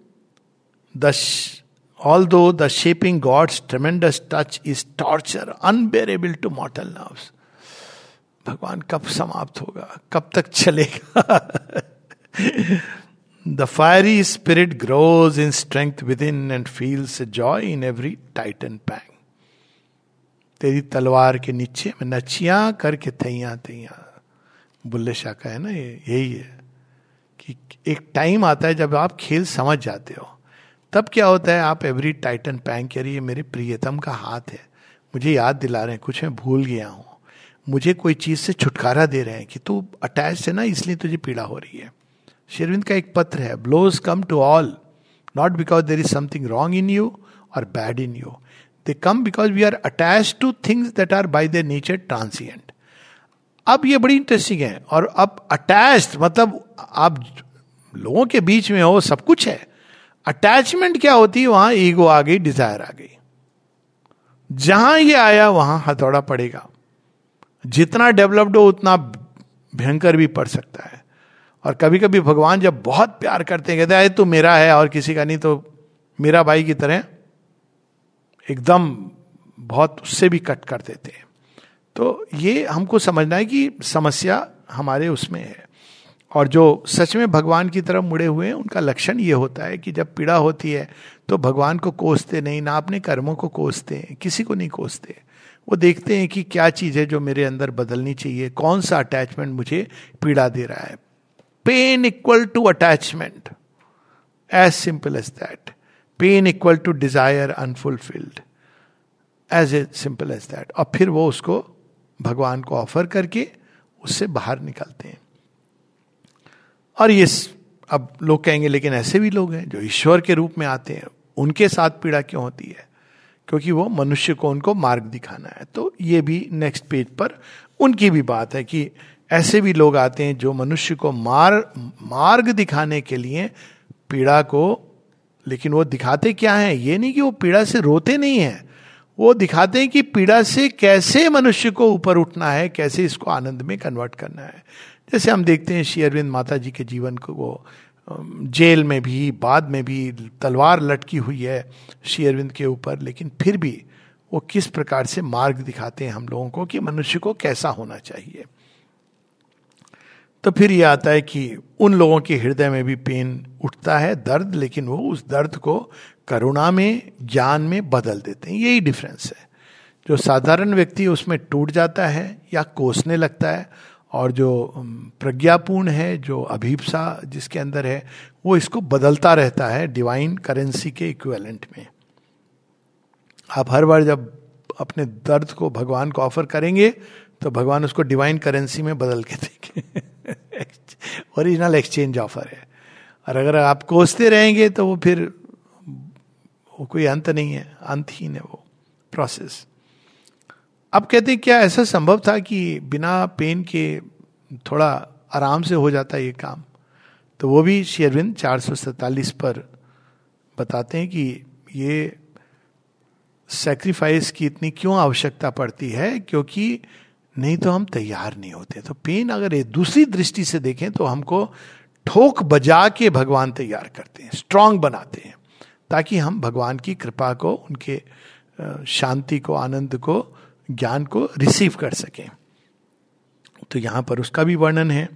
the shaping God's tremendous touch is torture unbearable to mortal nerves. भगवान कब समाप्त होगा, कब तक चलेगा? The fiery spirit grows in strength within and feels a joy in every titan pang. तेरी तलवार के नीचे में नचियां करके थैया थैया, बुल्ले शाह का है ना, यही है कि एक टाइम आता है जब आप खेल समझ जाते हो, तब क्या होता है? आप एवरी टाइटन पैंग कह रही है मेरे प्रियतम का हाथ है, मुझे याद दिला रहे हैं कुछ मैं भूल गया हूं, मुझे कोई चीज से छुटकारा दे रहे हैं कि तू अटैच है ना, इसलिए तुझे पीड़ा हो रही है। शेरविंद का एक पत्र है, blows come to all not because there is something wrong in you और bad in you, they come because we are attach to things that are by their nature transient. अब ये बड़ी इंटरेस्टिंग है। और अब अटैच्ड मतलब आप लोगों के बीच में हो, सब कुछ है। अटैचमेंट क्या होती है? वहां ईगो आ गई, डिजायर आ गई। जहां ये आया वहां हथौड़ा पड़ेगा। जितना डेवलप्ड हो उतना भयंकर भी पड़ सकता है। और कभी कभी भगवान जब बहुत प्यार करते हैं, कहते हैं तू मेरा है और किसी का नहीं, तो मेरा भाई की तरह एकदम बहुत उससे भी कट कर देते हैं। तो ये हमको समझना है कि समस्या हमारे उसमें है। और जो सच में भगवान की तरफ मुड़े हुए हैं उनका लक्षण ये होता है कि जब पीड़ा होती है तो भगवान को कोसते नहीं, ना अपने कर्मों को कोसते हैं, किसी को नहीं कोसते। वो देखते हैं कि क्या चीज़ है जो मेरे अंदर बदलनी चाहिए, कौन सा अटैचमेंट मुझे पीड़ा दे रहा है। Pain equal to attachment, as simple as that. Pain equal to desire unfulfilled, as a simple as that. और फिर वो उसको भगवान को ऑफर करके उससे बाहर निकलते हैं। और ये अब लोग कहेंगे लेकिन ऐसे भी लोग हैं जो ईश्वर के रूप में आते हैं, उनके साथ पीड़ा क्यों होती है? क्योंकि वो मनुष्य को उनको मार्ग दिखाना है। तो ये भी नेक्स्ट पेज पर उनकी भी बात है कि ऐसे भी लोग आते हैं जो मनुष्य को मार्ग दिखाने के लिए पीड़ा को, लेकिन वो दिखाते क्या है? ये नहीं कि वो पीड़ा से रोते नहीं है, वो दिखाते हैं कि पीड़ा से कैसे मनुष्य को ऊपर उठना है, कैसे इसको आनंद में कन्वर्ट करना है। जैसे हम देखते हैं श्री अरविंद माता जी के जीवन को, वो जेल में भी, बाद में भी तलवार लटकी हुई है श्री अरविंद के ऊपर, लेकिन फिर भी वो किस प्रकार से मार्ग दिखाते हैं हम लोगों को कि मनुष्य को कैसा होना चाहिए। तो फिर ये आता है कि उन लोगों के हृदय में भी पेन उठता है, दर्द, लेकिन वो उस दर्द को करुणा में, ज्ञान में बदल देते हैं। यही डिफरेंस है। जो साधारण व्यक्ति उसमें टूट जाता है या कोसने लगता है, और जो प्रज्ञापूर्ण है, जो अभिप्सा जिसके अंदर है, वो इसको बदलता रहता है डिवाइन करेंसी के इक्विवेलेंट में। आप हर बार जब अपने दर्द को भगवान को ऑफर करेंगे तो भगवान उसको डिवाइन करेंसी में बदल के देंगे। ओरिजिनल एक्सचेंज ऑफर है। और अगर आप कोसते रहेंगे तो वो फिर वो कोई अंत नहीं है, अंतहीन है वो प्रोसेस। अब कहते हैं क्या ऐसा संभव था कि बिना पेन के थोड़ा आराम से हो जाता ये काम? तो वो भी श्री अरविंद 447 पर बताते हैं कि ये सैक्रिफाइस की इतनी क्यों आवश्यकता पड़ती है, क्योंकि नहीं तो हम तैयार नहीं होते। तो पेन अगर एक दूसरी दृष्टि से देखें तो हमको ठोक बजा के भगवान तैयार करते हैं, स्ट्रांग बनाते हैं, ताकि हम भगवान की कृपा को, उनके शांति को, आनंद को, ज्ञान को रिसीव कर सकें। तो यहां पर उसका भी वर्णन है।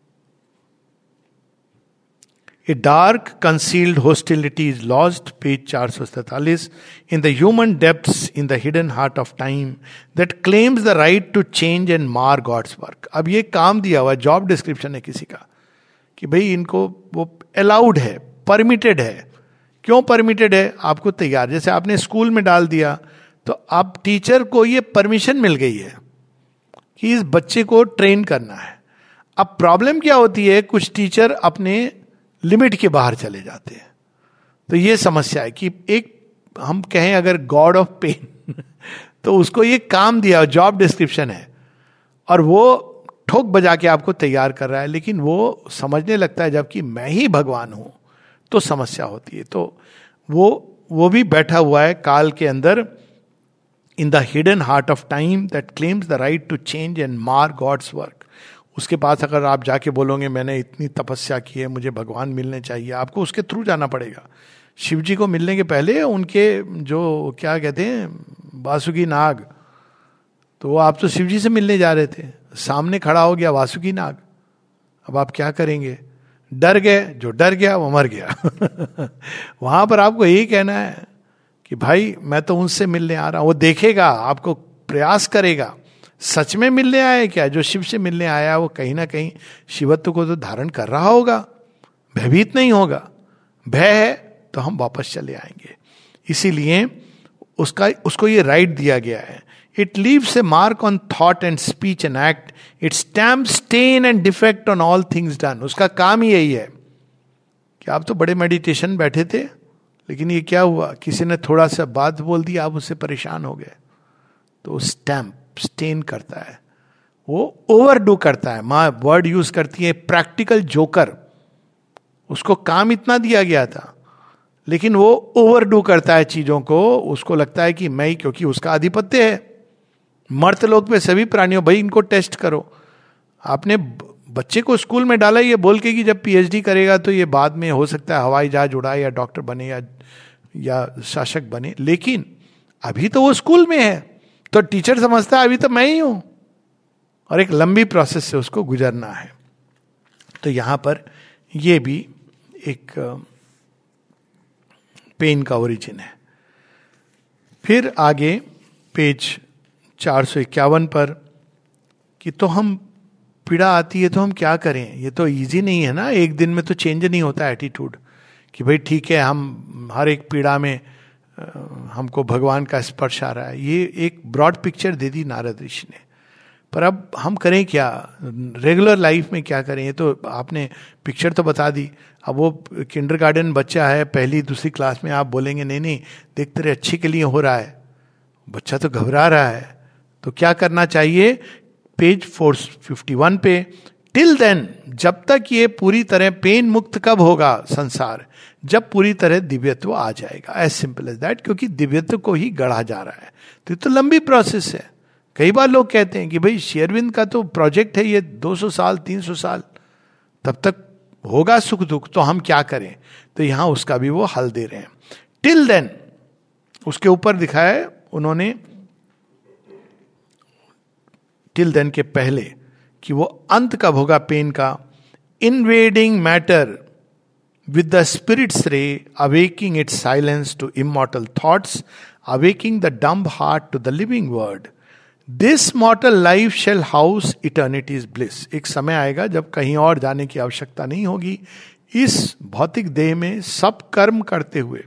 A dark concealed hostility is lost, page 447, in the human depths in the hidden heart of time that claims the right to change and mar God's work. अब ये काम दिया हुआ, जॉब डिस्क्रिप्शन है किसी का, कि भाई इनको वो अलाउड है, परमिटेड है। क्यों परमिटेड है? आपको तैयार, जैसे आपने स्कूल में डाल दिया तो आप टीचर को ये परमिशन मिल गई है कि इस बच्चे को ट्रेन करना है। अब प्रॉब्लम क्या होती है, कुछ टीचर अपने लिमिट के बाहर चले जाते हैं। तो ये समस्या है कि एक हम कहें अगर गॉड ऑफ पेन तो उसको ये काम दिया, जॉब डिस्क्रिप्शन है, और वो ठोक बजा के आपको तैयार कर रहा है, लेकिन वो समझने लगता है जबकि मैं ही भगवान हूं, तो समस्या होती है। तो वो भी बैठा हुआ है काल के अंदर, in the hidden heart of time that claims the right to change and mar God's work. उसके पास अगर आप जाके बोलोगे मैंने इतनी तपस्या की है, मुझे भगवान मिलने चाहिए, आपको उसके थ्रू जाना पड़ेगा। शिव जी को मिलने के पहले उनके जो क्या कहते हैं वासुकी नाग, तो आप तो शिव जी से मिलने जा रहे थे, सामने खड़ा हो गया वासुकी नाग। अब आप क्या करेंगे? डर गए, जो डर गया वो मर गया। वहां पर आपको यही कहना है कि भाई मैं तो उनसे मिलने आ रहा हूं। वो देखेगा, आपको प्रयास करेगा, सच में मिलने आया क्या? जो शिव से मिलने आया वो कहीं ना कहीं शिवत्व को तो धारण कर रहा होगा, भयभीत नहीं होगा। भय है तो हम वापस चले आएंगे। इसीलिए उसको ये राइट दिया गया है। It leaves a mark on thought and speech and act, it stamp stain and defect on all things done. उसका काम ही यही है कि आप तो बड़े मेडिटेशन बैठे थे, लेकिन ये क्या हुआ, किसी ने थोड़ा सा बात बोल दी, आप उससे परेशान हो गए, तो स्टैम्प स्टेन करता है, वो ओवरडू करता है। माँ वर्ड यूज करती है प्रैक्टिकल जोकर। उसको काम इतना दिया गया था, लेकिन वो ओवरडू करता है चीजों को। उसको लगता है कि मैं ही, क्योंकि उसका आधिपत्य है। मर्त लोक पे सभी प्राणियों, भाई इनको टेस्ट करो, आपने बच्चे को स्कूल में डाला ये बोल के कि जब पीएचडी करेगा तो ये बाद में हो सकता है हवाई जहाज उड़ाए या डॉक्टर बने या शासक बने, लेकिन अभी तो वो स्कूल में है, तो टीचर समझता है अभी तो मैं ही हूं, और एक लंबी प्रोसेस से उसको गुजरना है। तो यहां पर ये भी एक पेन का ओरिजिन है। फिर आगे पेज 451 पर कि तो हम पीड़ा आती है तो हम क्या करें, ये तो इजी नहीं है ना, एक दिन में तो चेंज नहीं होता एटीट्यूड कि भाई ठीक है हम हर एक पीड़ा में हमको भगवान का स्पर्श आ रहा है। ये एक ब्रॉड पिक्चर दे दी नारद ऋषि ने, पर अब हम करें क्या, रेगुलर लाइफ में क्या करें, ये तो आपने पिक्चर तो बता दी। अब वो किंडरगार्टन बच्चा है, पहली दूसरी क्लास में, आप बोलेंगे नहीं नहीं देख तेरे अच्छे के लिए हो रहा है, बच्चा तो घबरा रहा है, तो क्या करना चाहिए। पेज 451 पे, टिल देन, जब तक ये पूरी तरह पेन मुक्त कब होगा संसार, जब पूरी तरह दिव्यत्व आ जाएगा, एज सिंपल एज दैट, क्योंकि दिव्यत्व को ही गढ़ा जा रहा है। तो ये तो लंबी प्रोसेस है। कई बार लोग कहते हैं कि भाई शेरविंद का तो प्रोजेक्ट है ये 200 साल 300 साल तब तक होगा सुख दुख, तो हम क्या करें। तो यहां उसका भी वो हल दे रहे हैं। टिल देन, उसके ऊपर दिखाया है उन्होंने टिल देन के पहले कि वो अंत कब होगा पेन का। Invading matter with the spirit's ray, awaking its silence to immortal thoughts, awaking the dumb heart to the living word. This mortal life shall house eternity's bliss. एक समय आएगा जब कहीं और जाने की आवश्यकता नहीं होगी, इस भौतिक देह में सब कर्म करते हुए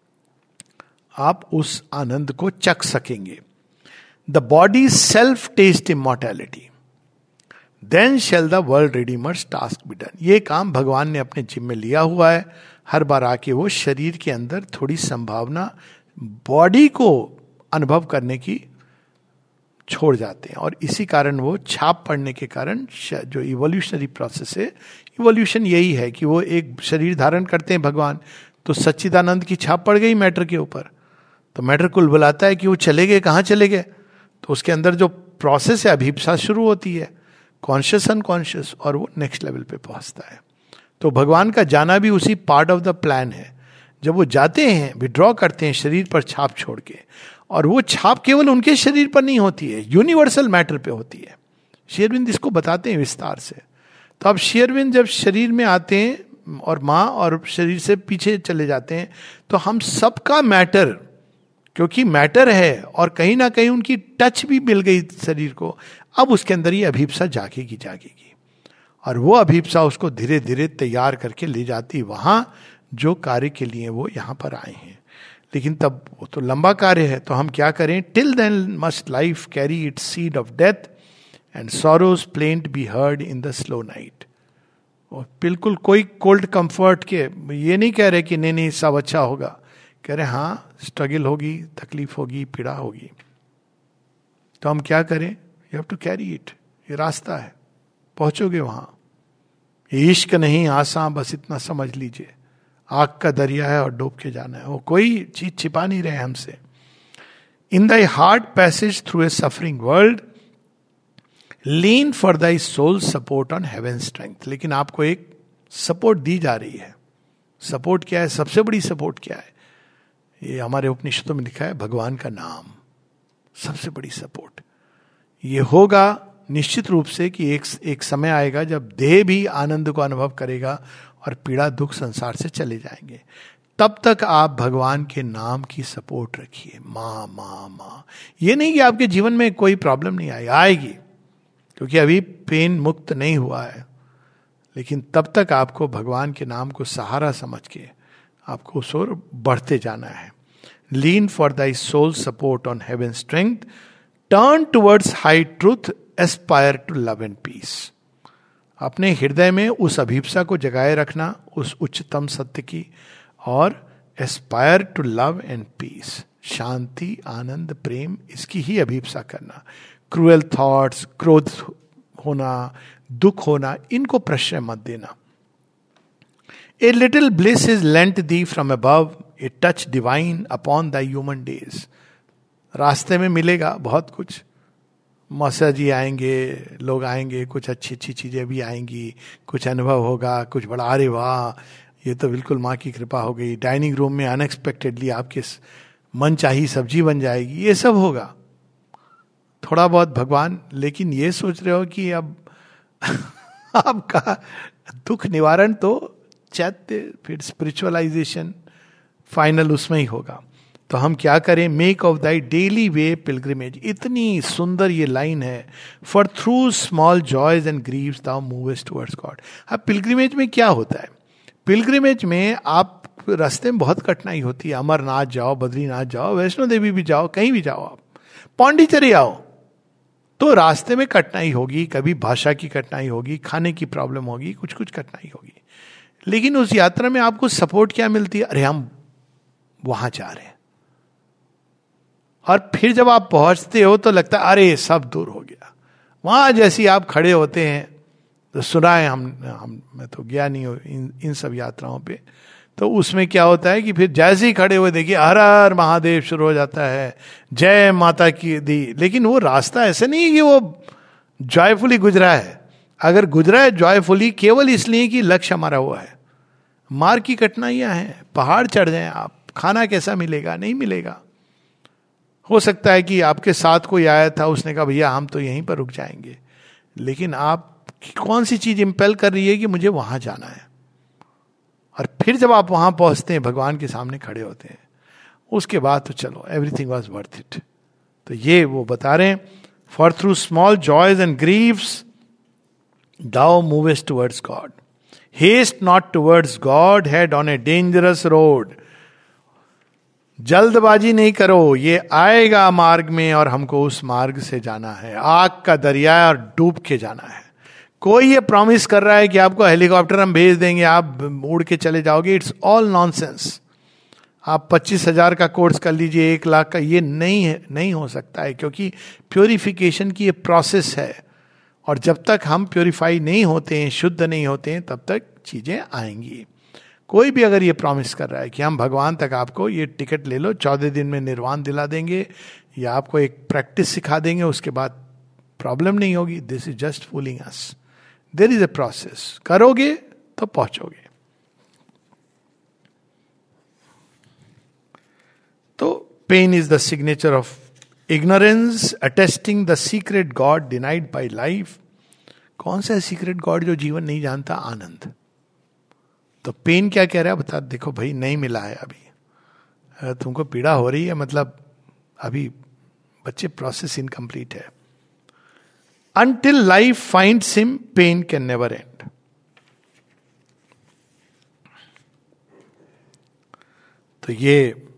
आप उस आनंद को चख सकेंगे। The body's self taste immortality. Then shall the world redeemer's task be done. ये काम भगवान ने अपने जिम्मे में लिया हुआ है। हर बार आके वो शरीर के अंदर थोड़ी संभावना बॉडी को अनुभव करने की छोड़ जाते हैं, और इसी कारण वो छाप पड़ने के कारण जो इवोल्यूशनरी प्रोसेस है, इवोल्यूशन यही है कि वो एक शरीर धारण करते हैं भगवान, तो सच्चिदानंद की छाप पड़ गई मैटर के ऊपर, तो मैटर कुल बुलाता है कि वो चले गए, कहाँ चले गए, तो उसके अंदर जो प्रोसेस है अभिप्सा शुरू होती है, कॉन्शियस अनकॉन्शियस, और वो नेक्स्ट लेवल पे पहुंचता है। तो भगवान का जाना भी उसी पार्ट ऑफ द प्लान है। जब वो जाते हैं, विड्रॉ करते हैं शरीर पर छाप छोड़ के, और वो छाप केवल उनके शरीर पर नहीं होती है, यूनिवर्सल मैटर पे होती है। शेरविंद इसको बताते हैं विस्तार से। तो अब शेरविंद जब शरीर में आते हैं और माँ और शरीर से पीछे चले जाते हैं, तो हम सबका मैटर, क्योंकि मैटर है और कहीं ना कहीं उनकी टच भी मिल गई शरीर को, अब उसके अंदर ये अभिप्सा जागेगी, और वो अभिप्सा उसको धीरे धीरे तैयार करके ले जाती वहां जो कार्य के लिए वो यहां पर आए हैं। लेकिन तब वो तो लंबा कार्य है, तो हम क्या करें। Till then must life carry its seed of death and sorrow's plaint be heard in the slow night. बिल्कुल कोई कोल्ड कंफर्ट के ये नहीं कह रहे कि नहीं नहीं सब अच्छा होगा, कह रहे हाँ स्ट्रगल होगी, तकलीफ होगी, पीड़ा होगी, तो हम क्या करें। You have to carry it, ये रास्ता है, पहुंचोगे वहां। ये इश्क नहीं आसान, बस इतना समझ लीजिए, आग का दरिया है और डूब के जाना है, वो कोई चीज छिपा नहीं रहे हमसे। In thy hard passage through a suffering world lean for thy soul support on heaven strength. लेकिन आपको एक सपोर्ट दी जा रही है। सपोर्ट क्या है, सबसे बड़ी सपोर्ट क्या है, ये हमारे उपनिषदों में लिखा है, भगवान का नाम सबसे बड़ी सपोर्ट। ये होगा निश्चित रूप से कि एक समय आएगा जब देह भी आनंद को अनुभव करेगा और पीड़ा दुख संसार से चले जाएंगे। तब तक आप भगवान के नाम की सपोर्ट रखिए, माँ माँ माँ। ये नहीं कि आपके जीवन में कोई प्रॉब्लम नहीं आएगी, क्योंकि अभी पेन मुक्त नहीं हुआ है, लेकिन तब तक आपको भगवान के नाम को सहारा समझ के आपको उस ओर बढ़ते जाना है। Lean for thy soul support on heaven strength, turn towards high truth, aspire to love and peace. अपने हृदय में उस अभिप्सा को जगाए रखना, उस उच्चतम सत्य की, और aspire to love and peace, शांति आनंद प्रेम, इसकी ही अभिप्सा करना। क्रूएल थॉट्स, क्रोध होना, दुख होना, इनको प्रश्रय मत देना। A little bliss is lent thee from above, a touch divine upon thy human days. रास्ते में मिलेगा बहुत कुछ, मौसा जी आएंगे, लोग आएंगे, कुछ अच्छी अच्छी चीजें भी आएंगी, कुछ अनुभव होगा, कुछ बड़ा, अरे वाह ये तो बिल्कुल माँ की कृपा हो गई, डाइनिंग रूम में अनएक्सपेक्टेडली आपके मन चाही सब्जी बन जाएगी, ये सब होगा। थोड़ा बहुत भगवान, लेकिन ये सोच रहे हो कि अब आपका दुख निवारण तो चैत्य, फिर स्पिरिचुअलाइजेशन फाइनल उसमें ही होगा। तो हम क्या करें? Make of thy daily way pilgrimage. इतनी सुंदर ये लाइन है, for through small joys and griefs thou movest towards God. अब पिलग्रिमेज में क्या होता है? पिलग्रिमेज में आप रास्ते में बहुत कठिनाई होती है। अमरनाथ जाओ, बद्रीनाथ जाओ, वैष्णो देवी भी जाओ, कहीं भी जाओ, आप पौंडीचेरी आओ, तो रास्ते में कठिनाई होगी, कभी भाषा की कठिनाई होगी, खाने की प्रॉब्लम होगी, कुछ कुछ कठिनाई होगी। लेकिन उस यात्रा में आपको सपोर्ट क्या मिलती है? अरे हम वहां जा रहे हैं। और फिर जब आप पहुंचते हो तो लगता है अरे सब दूर हो गया। वहां जैसे आप खड़े होते हैं तो सुना है मैं तो गया नहीं हूं इन सब यात्राओं पे, तो उसमें क्या होता है कि फिर जैसे ही खड़े हुए देखिए हर हर महादेव शुरू हो जाता है, जय माता की दी। लेकिन वो रास्ता ऐसे नहीं है कि वो जॉयफुली गुजरा है। अगर गुजरा है जॉयफुली केवल इसलिए कि लक्ष्य हमारा हुआ है। मार्ग की कठिनाइयां हैं, पहाड़ चढ़ जाएं आप, खाना कैसा मिलेगा? नहीं मिलेगा। हो सकता है कि आपके साथ कोई आया था, उसने कहा भैया हम तो यहीं पर रुक जाएंगे, लेकिन आप कौन सी चीज इंपेल कर रही है कि मुझे वहां जाना है? और फिर जब आप वहां पहुंचते हैं, भगवान के सामने खड़े होते हैं, उसके बाद तो चलो एवरीथिंग वॉज वर्थ इट। तो ये वो बता रहे हैं, for through small joys and griefs thou movest towards God, haste not towards God head on a dangerous road. जल्दबाजी नहीं करो, ये आएगा मार्ग में और हमको उस मार्ग से जाना है। आग का दरिया है और डूब के जाना है। कोई ये प्रॉमिस कर रहा है कि आपको हेलीकॉप्टर हम भेज देंगे, आप उड़ के चले जाओगे, इट्स ऑल नॉनसेंस। आप 25,000 का कोर्स कर लीजिए, 1 लाख का, ये नहीं है, नहीं हो सकता है, क्योंकि प्योरिफिकेशन की ये प्रोसेस है। और जब तक हम प्योरीफाई नहीं होते हैं, शुद्ध नहीं होते हैं, तब तक चीजें आएंगी। कोई भी अगर ये प्रॉमिस कर रहा है कि हम भगवान तक आपको ये टिकट ले लो, 14 दिन में निर्वाण दिला देंगे, या आपको एक प्रैक्टिस सिखा देंगे, उसके बाद प्रॉब्लम नहीं होगी, this is just fooling us. There is a process, करोगे तो पहुंचोगे। तो pain is the signature of ignorance, attesting the secret God denied by life. कौन सा है सीक्रेट गॉड जो जीवन नहीं जानता? आनंद। तो पेन क्या कह रहा है? बता, देखो भाई नहीं मिला है अभी, तुमको पीड़ा हो रही है, मतलब अभी बच्चे प्रोसेस इनकम्प्लीट है। Until life finds him, pain can never end. तो ये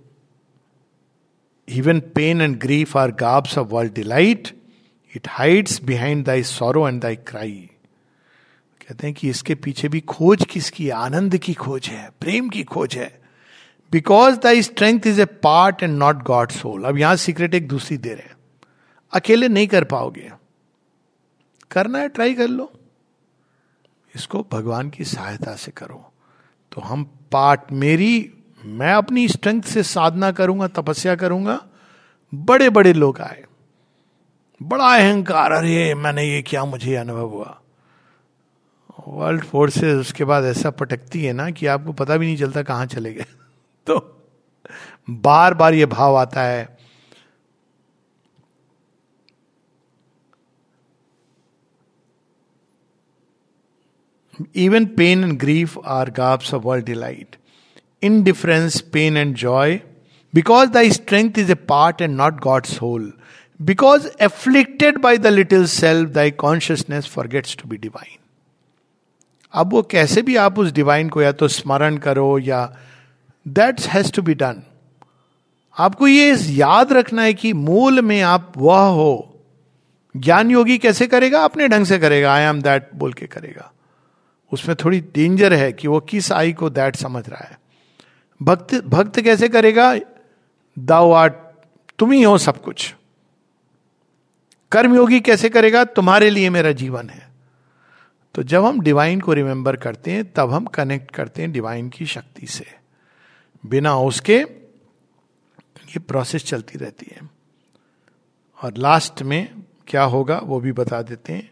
even pain and grief are garbs of world delight. It hides behind thy sorrow and thy cry. कहते हैं कि इसके पीछे भी खोज किसकी? आनंद की खोज है, प्रेम की खोज है। Because thy strength is a part and not God's soul. अब यहां सीक्रेट एक दूसरी दे रहे हैं, अकेले नहीं कर पाओगे, करना है ट्राई कर लो, इसको भगवान की सहायता से करो। तो हम पार्ट, मैं अपनी स्ट्रेंथ से साधना करूंगा, तपस्या करूंगा। बड़े बड़े लोग आए, बड़ा अहंकार, अरे मैंने ये किया, मुझे अनुभव हुआ। वर्ल्ड फोर्सेस उसके बाद ऐसा पटकती है ना कि आपको पता भी नहीं चलता कहां चले गए। तो बार बार ये भाव आता है। Even pain and grief are garbs of world delight. Indifference, pain and joy. Because thy strength is a part and not God's whole. Because afflicted by the little self, thy consciousness forgets to be divine. अब वो कैसे भी आप उस divine को या तो स्मरण करो, या that has to be done. आपको ये याद रखना है कि मूल में आप वह हो। ज्ञान योगी कैसे करेगा? अपने ढंग से करेगा, आई एम दैट बोल के करेगा। उसमें थोड़ी डेंजर है कि वो किस आई को दैट समझ रहा है। भक्त कैसे करेगा? दाओ आर्ट, तुम ही हो सब कुछ। कर्मयोगी कैसे करेगा? तुम्हारे लिए मेरा जीवन है। तो जब हम डिवाइन को रिमेंबर करते हैं, तब हम कनेक्ट करते हैं डिवाइन की शक्ति से। बिना उसके ये प्रोसेस चलती रहती है। और लास्ट में क्या होगा वो भी बता देते हैं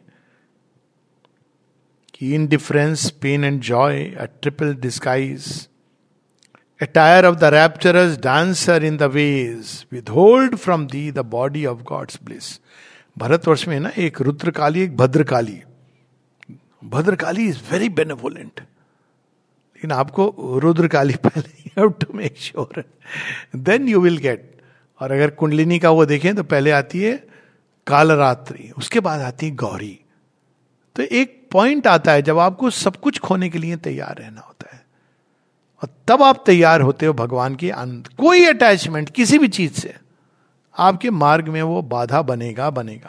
कि indifference, pain and joy, a triple disguise, attire of the rapturous dancer in the ways, withhold from thee the body of God's bliss. Bharatvarsh में ना एक रुद्रकाली, एक Bhadrakali. Bhadrakali is very benevolent, लेकिन आपको रुद्रकाली पहले you have to make sure, then you will get. और अगर कुंडलिनी का वो देखें तो पहले आती है कालरात्रि, उसके बाद आती है गौरी. तो एक पॉइंट आता है जब आपको सब कुछ खोने के लिए तैयार रहना होता है, और तब आप तैयार होते हो भगवान के आनंद. कोई अटैचमेंट किसी भी चीज से आपके मार्ग में वो बाधा बनेगा.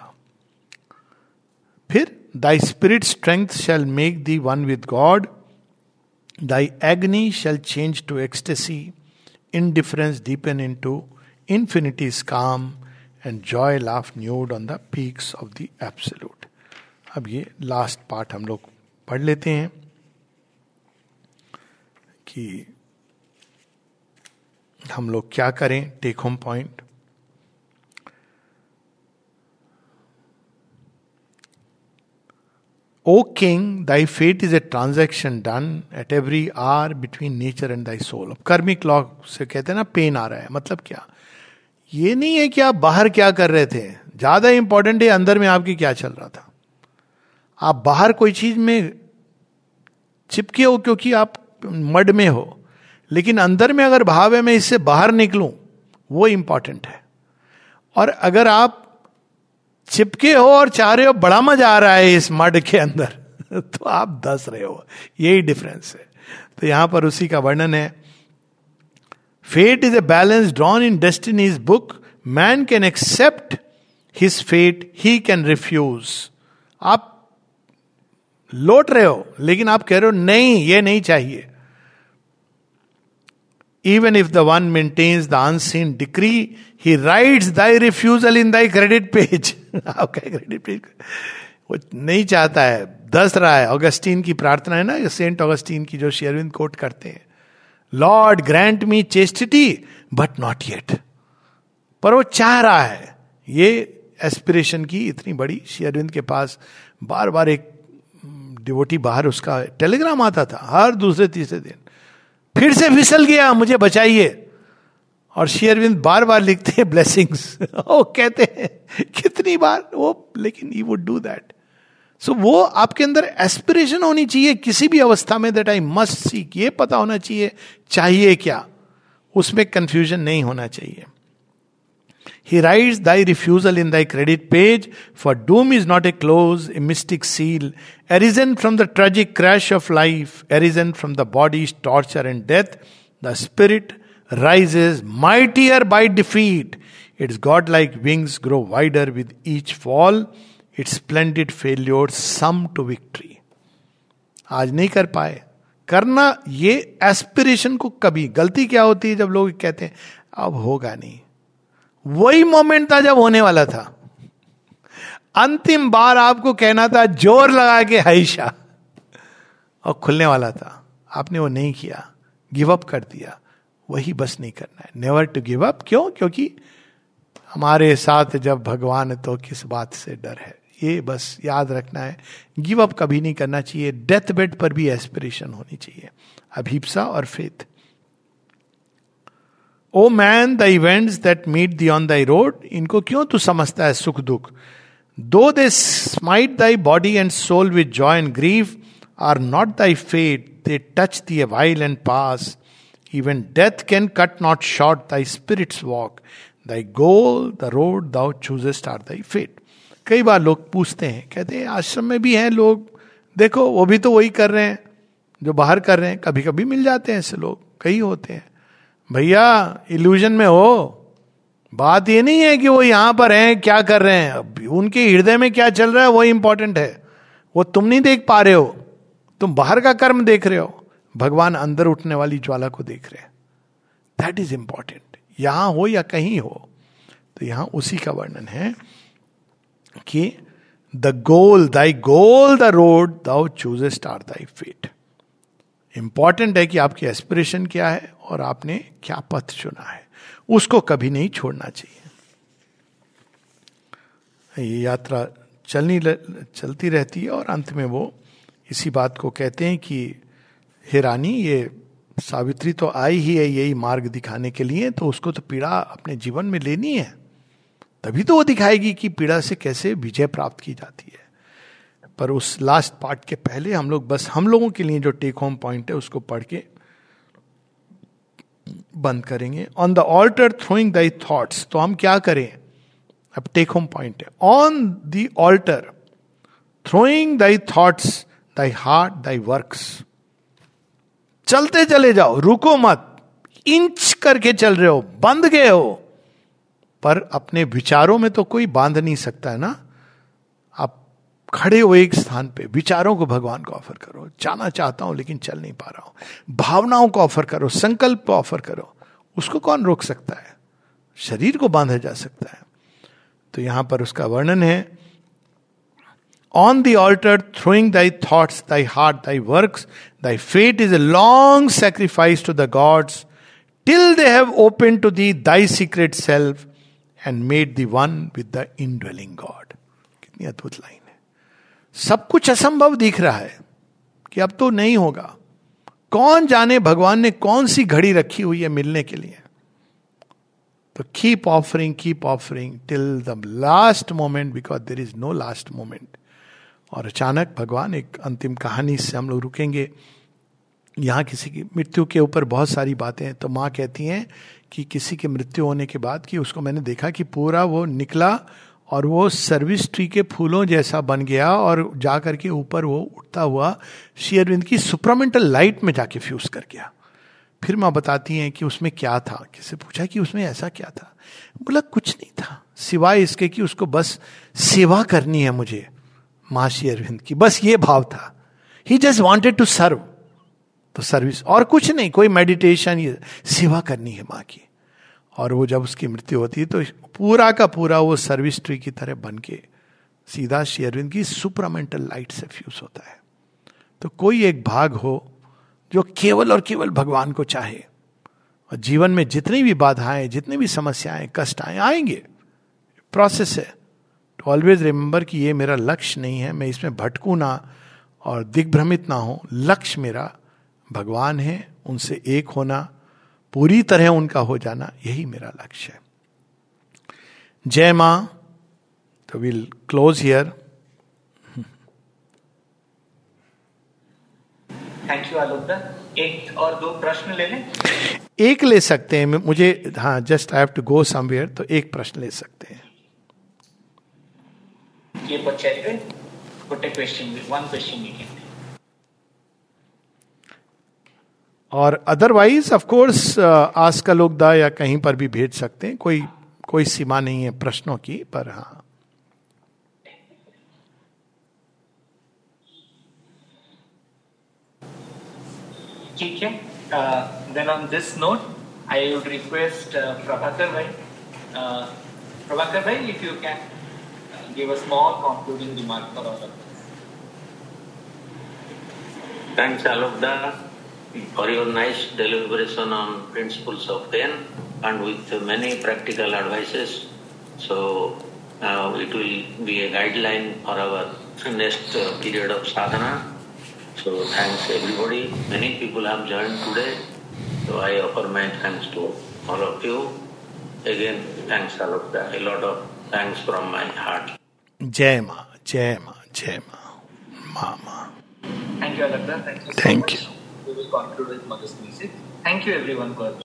फिर thy spirit strength shall make thee one with God, thy agony shall change to ecstasy, indifference deepen into infinity's calm, and joy laugh nude on the peaks of the absolute. अब ये लास्ट पार्ट हम लोग पढ़ लेते हैं कि हम लोग क्या करें. Take home point. O king, thy fate is a transaction done at every hour between nature and thy soul. अब कर्मिक लॉ से कहते हैं ना पेन आ रहा है, मतलब क्या? ये नहीं है कि आप बाहर क्या कर रहे थे, ज्यादा इंपॉर्टेंट है अंदर में आपकी क्या चल रहा था. आप बाहर कोई चीज में चिपके हो क्योंकि आप मड में हो, लेकिन अंदर में अगर भाव है मैं इससे बाहर निकलूं, वो इंपॉर्टेंट है. और अगर आप चिपके हो और चाह रहे हो बड़ा मजा आ रहा है इस मड के अंदर, तो आप धस रहे हो. यही डिफरेंस है. तो यहां पर उसी का वर्णन है. Fate is a balance drawn in destiny's book, man can accept his fate, he can refuse. आप लौट रहे हो लेकिन आप कह रहे हो नहीं, ये नहीं चाहिए. Even if the one maintains the unseen decree, he writes thy refusal in thy credit page. आपका क्रेडिट पेज वो नहीं चाहता है, दस रहा है. ऑगस्टीन की प्रार्थना है ना, सेंट ऑगस्टीन की, जो श्री अरविंद कोट करते हैं, Lord grant me chastity but not yet. पर वो चाह रहा है. ये एस्पिरेशन की इतनी बड़ी. श्री अरविंद के पास बार बार एक डिवोटी बाहर, उसका टेलीग्राम आता था हर दूसरे तीसरे दिन, फिर से फिसल गया, मुझे बचाइए. और श्री अरविंद बार बार लिखते हैं ब्लेसिंग्स. वो कहते हैं कितनी बार वो, लेकिन he would do that. So वो आपके अंदर एस्पिरेशन होनी चाहिए किसी भी अवस्था में, दैट आई मस्ट सीक. ये पता होना चाहिए क्या, उसमें कंफ्यूजन नहीं होना चाहिए. He writes thy refusal in thy credit page, for doom is not a close, a mystic seal, arisen from the tragic crash of life, arisen from the body's torture and death. The spirit rises mightier by defeat. Its godlike wings grow wider with each fall. Its splendid failures sum to victory. आज नहीं कर पाए, करना. ये aspiration को कभी, गलती क्या होती है जब लोग कहते हैं अब होगा नहीं. वही मोमेंट था जब होने वाला था. अंतिम बार आपको कहना था जोर लगा के हईशा, और खुलने वाला था. आपने वो नहीं किया, गिव अप कर दिया. वही बस नहीं करना है, नेवर टू गिव अप. क्यों? क्योंकि हमारे साथ जब भगवान है तो किस बात से डर है. ये बस याद रखना है. गिव अप कभी नहीं करना चाहिए. डेथ बेड पर भी एस्पिरेशन होनी चाहिए, अभिप्सा और faith. O man, the events that meet thee on thy road, इनको क्यों तू समझता है सुख दुख. Though they smite thy body and soul with joy and grief, are not thy fate, they touch thee a while and pass. Even death can cut not short thy spirit's walk, thy goal the road thou choosest are thy fate. कई बार लोग पूछते हैं, कहते हैं आश्रम में भी हैं लोग, देखो वो भी तो वही कर रहे हैं जो बाहर कर रहे हैं. कभी कभी मिल जाते हैं ऐसे लोग, कई होते हैं. भैया इल्यूजन में हो. बात ये नहीं है कि वो यहां पर हैं क्या कर रहे हैं, उनके हृदय में क्या चल रहा है वो इंपॉर्टेंट है. वो तुम नहीं देख पा रहे हो, तुम बाहर का कर्म देख रहे हो, भगवान अंदर उठने वाली ज्वाला को देख रहे हैं. That is important. यहां हो या कहीं हो. तो यहां उसी का वर्णन है कि the goal the road thou choosest are thy fate. इंपॉर्टेंट है कि आपकी एस्पिरेशन क्या है और आपने क्या पथ चुना है, उसको कभी नहीं छोड़ना चाहिए. ये यात्रा चलती रहती है और अंत में वो इसी बात को कहते हैं कि हे रानी, ये सावित्री तो आई ही है यही मार्ग दिखाने के लिए, तो उसको तो पीड़ा अपने जीवन में लेनी है, तभी तो वो दिखाएगी कि पीड़ा से कैसे विजय प्राप्त की जाती है। पर उस लास्ट पार्ट के पहले हम लोग बस हम लोगों के लिए जो टेक होम पॉइंट है उसको पढ़ के बंद करेंगे। On the altar throwing thy thoughts, तो हम क्या करें, अब टेक होम पॉइंट है, on the altar throwing thy thoughts thy heart thy works. चलते चले जाओ, रुको मत, इंच करके चल रहे हो, बंध गए हो, पर अपने विचारों में तो कोई बांध नहीं सकता है ना। आप खड़े हो एक स्थान पे, विचारों को भगवान को ऑफर करो, जाना चाहता हूं लेकिन चल नहीं पा रहा हूं, भावनाओं को ऑफर करो, संकल्प को ऑफर करो, उसको कौन रोक सकता है, शरीर को बांधा जा सकता है। तो यहां पर उसका वर्णन है, on the altar throwing thy thoughts thy heart thy works, thy fate is a long sacrifice to the gods till they have open to thee thy secret self and made the one with the indwelling God. कितनी अद्भुत line है। सब कुछ असंभव दिख रहा है कि अब तो नहीं होगा, कौन जाने भगवान ने कौन सी घड़ी रखी हुई है मिलने के लिए। तो keep offering till the last moment, because there is no last moment. और अचानक भगवान, एक अंतिम कहानी से हम लोग रुकेंगे। यहां किसी की मृत्यु के ऊपर बहुत सारी बातें हैं। तो माँ कहती हैं कि किसी की मृत्यु होने के बाद कि उसको मैंने देखा कि पूरा वो निकला और वो सर्विस ट्री के फूलों जैसा बन गया और जा करके ऊपर वो उठता हुआ श्री अरविंद की सुप्रामेंटल लाइट में जाके फ्यूज कर गया। फिर माँ बताती हैं कि उसमें क्या था, किसी पूछा कि उसमें ऐसा क्या था, बोला कुछ नहीं था सिवाय इसके कि उसको बस सेवा करनी है मुझे, माँ श्री अरविंद की, बस ये भाव था। He just wanted to serve, तो सर्विस और कुछ नहीं, कोई मेडिटेशन, ये सेवा करनी है माँ की। और वो जब उसकी मृत्यु होती है तो पूरा का पूरा वो सर्विस ट्री की तरह बन के सीधा श्री अरविंद की सुप्रामेंटल लाइट से फ्यूज होता है। तो कोई एक भाग हो जो केवल और केवल भगवान को चाहे, और जीवन में जितनी भी बाधाएं, जितनी भी समस्याएं, कष्ट आएंगे, प्रोसेस है, तो ऑलवेज रिमेंबर कि ये मेरा लक्ष्य नहीं है, मैं इसमें भटकू ना और दिग्भ्रमित ना हो। लक्ष्य मेरा भगवान है, उनसे एक होना, पूरी तरह उनका हो जाना, यही मेरा लक्ष्य है। जय मां। तो will close here. Thank you आलोकदा। एक और दो प्रश्न ले लें? एक ले सकते हैं मुझे, हाँ, just I have to go somewhere, तो एक प्रश्न ले सकते हैं। ये बच्चे put a question, one question you can take. और अदरवाइज ऑफ कोर्स आस्क आलोकदा या कहीं पर भी भेज सकते हैं, कोई सीमा नहीं है प्रश्नों की, पर हाँ। ठीक है। Then on this note, I would request Prabhakar bhai, if you can give a small concluding remark for all of us. Thanks, Alokda, for your nice deliberation on principles of pain and with many practical advices. So it will be a guideline for our next period of sadhana. So thanks everybody. Many people have joined today. So I offer my thanks to all of you. Again, thanks Alokda. A lot of thanks from my heart. Jai Ma, Jai Ma, Jai Ma, Ma. Thank you Alokda. Thank you so much. We will conclude with Mother's music. Thank you everyone for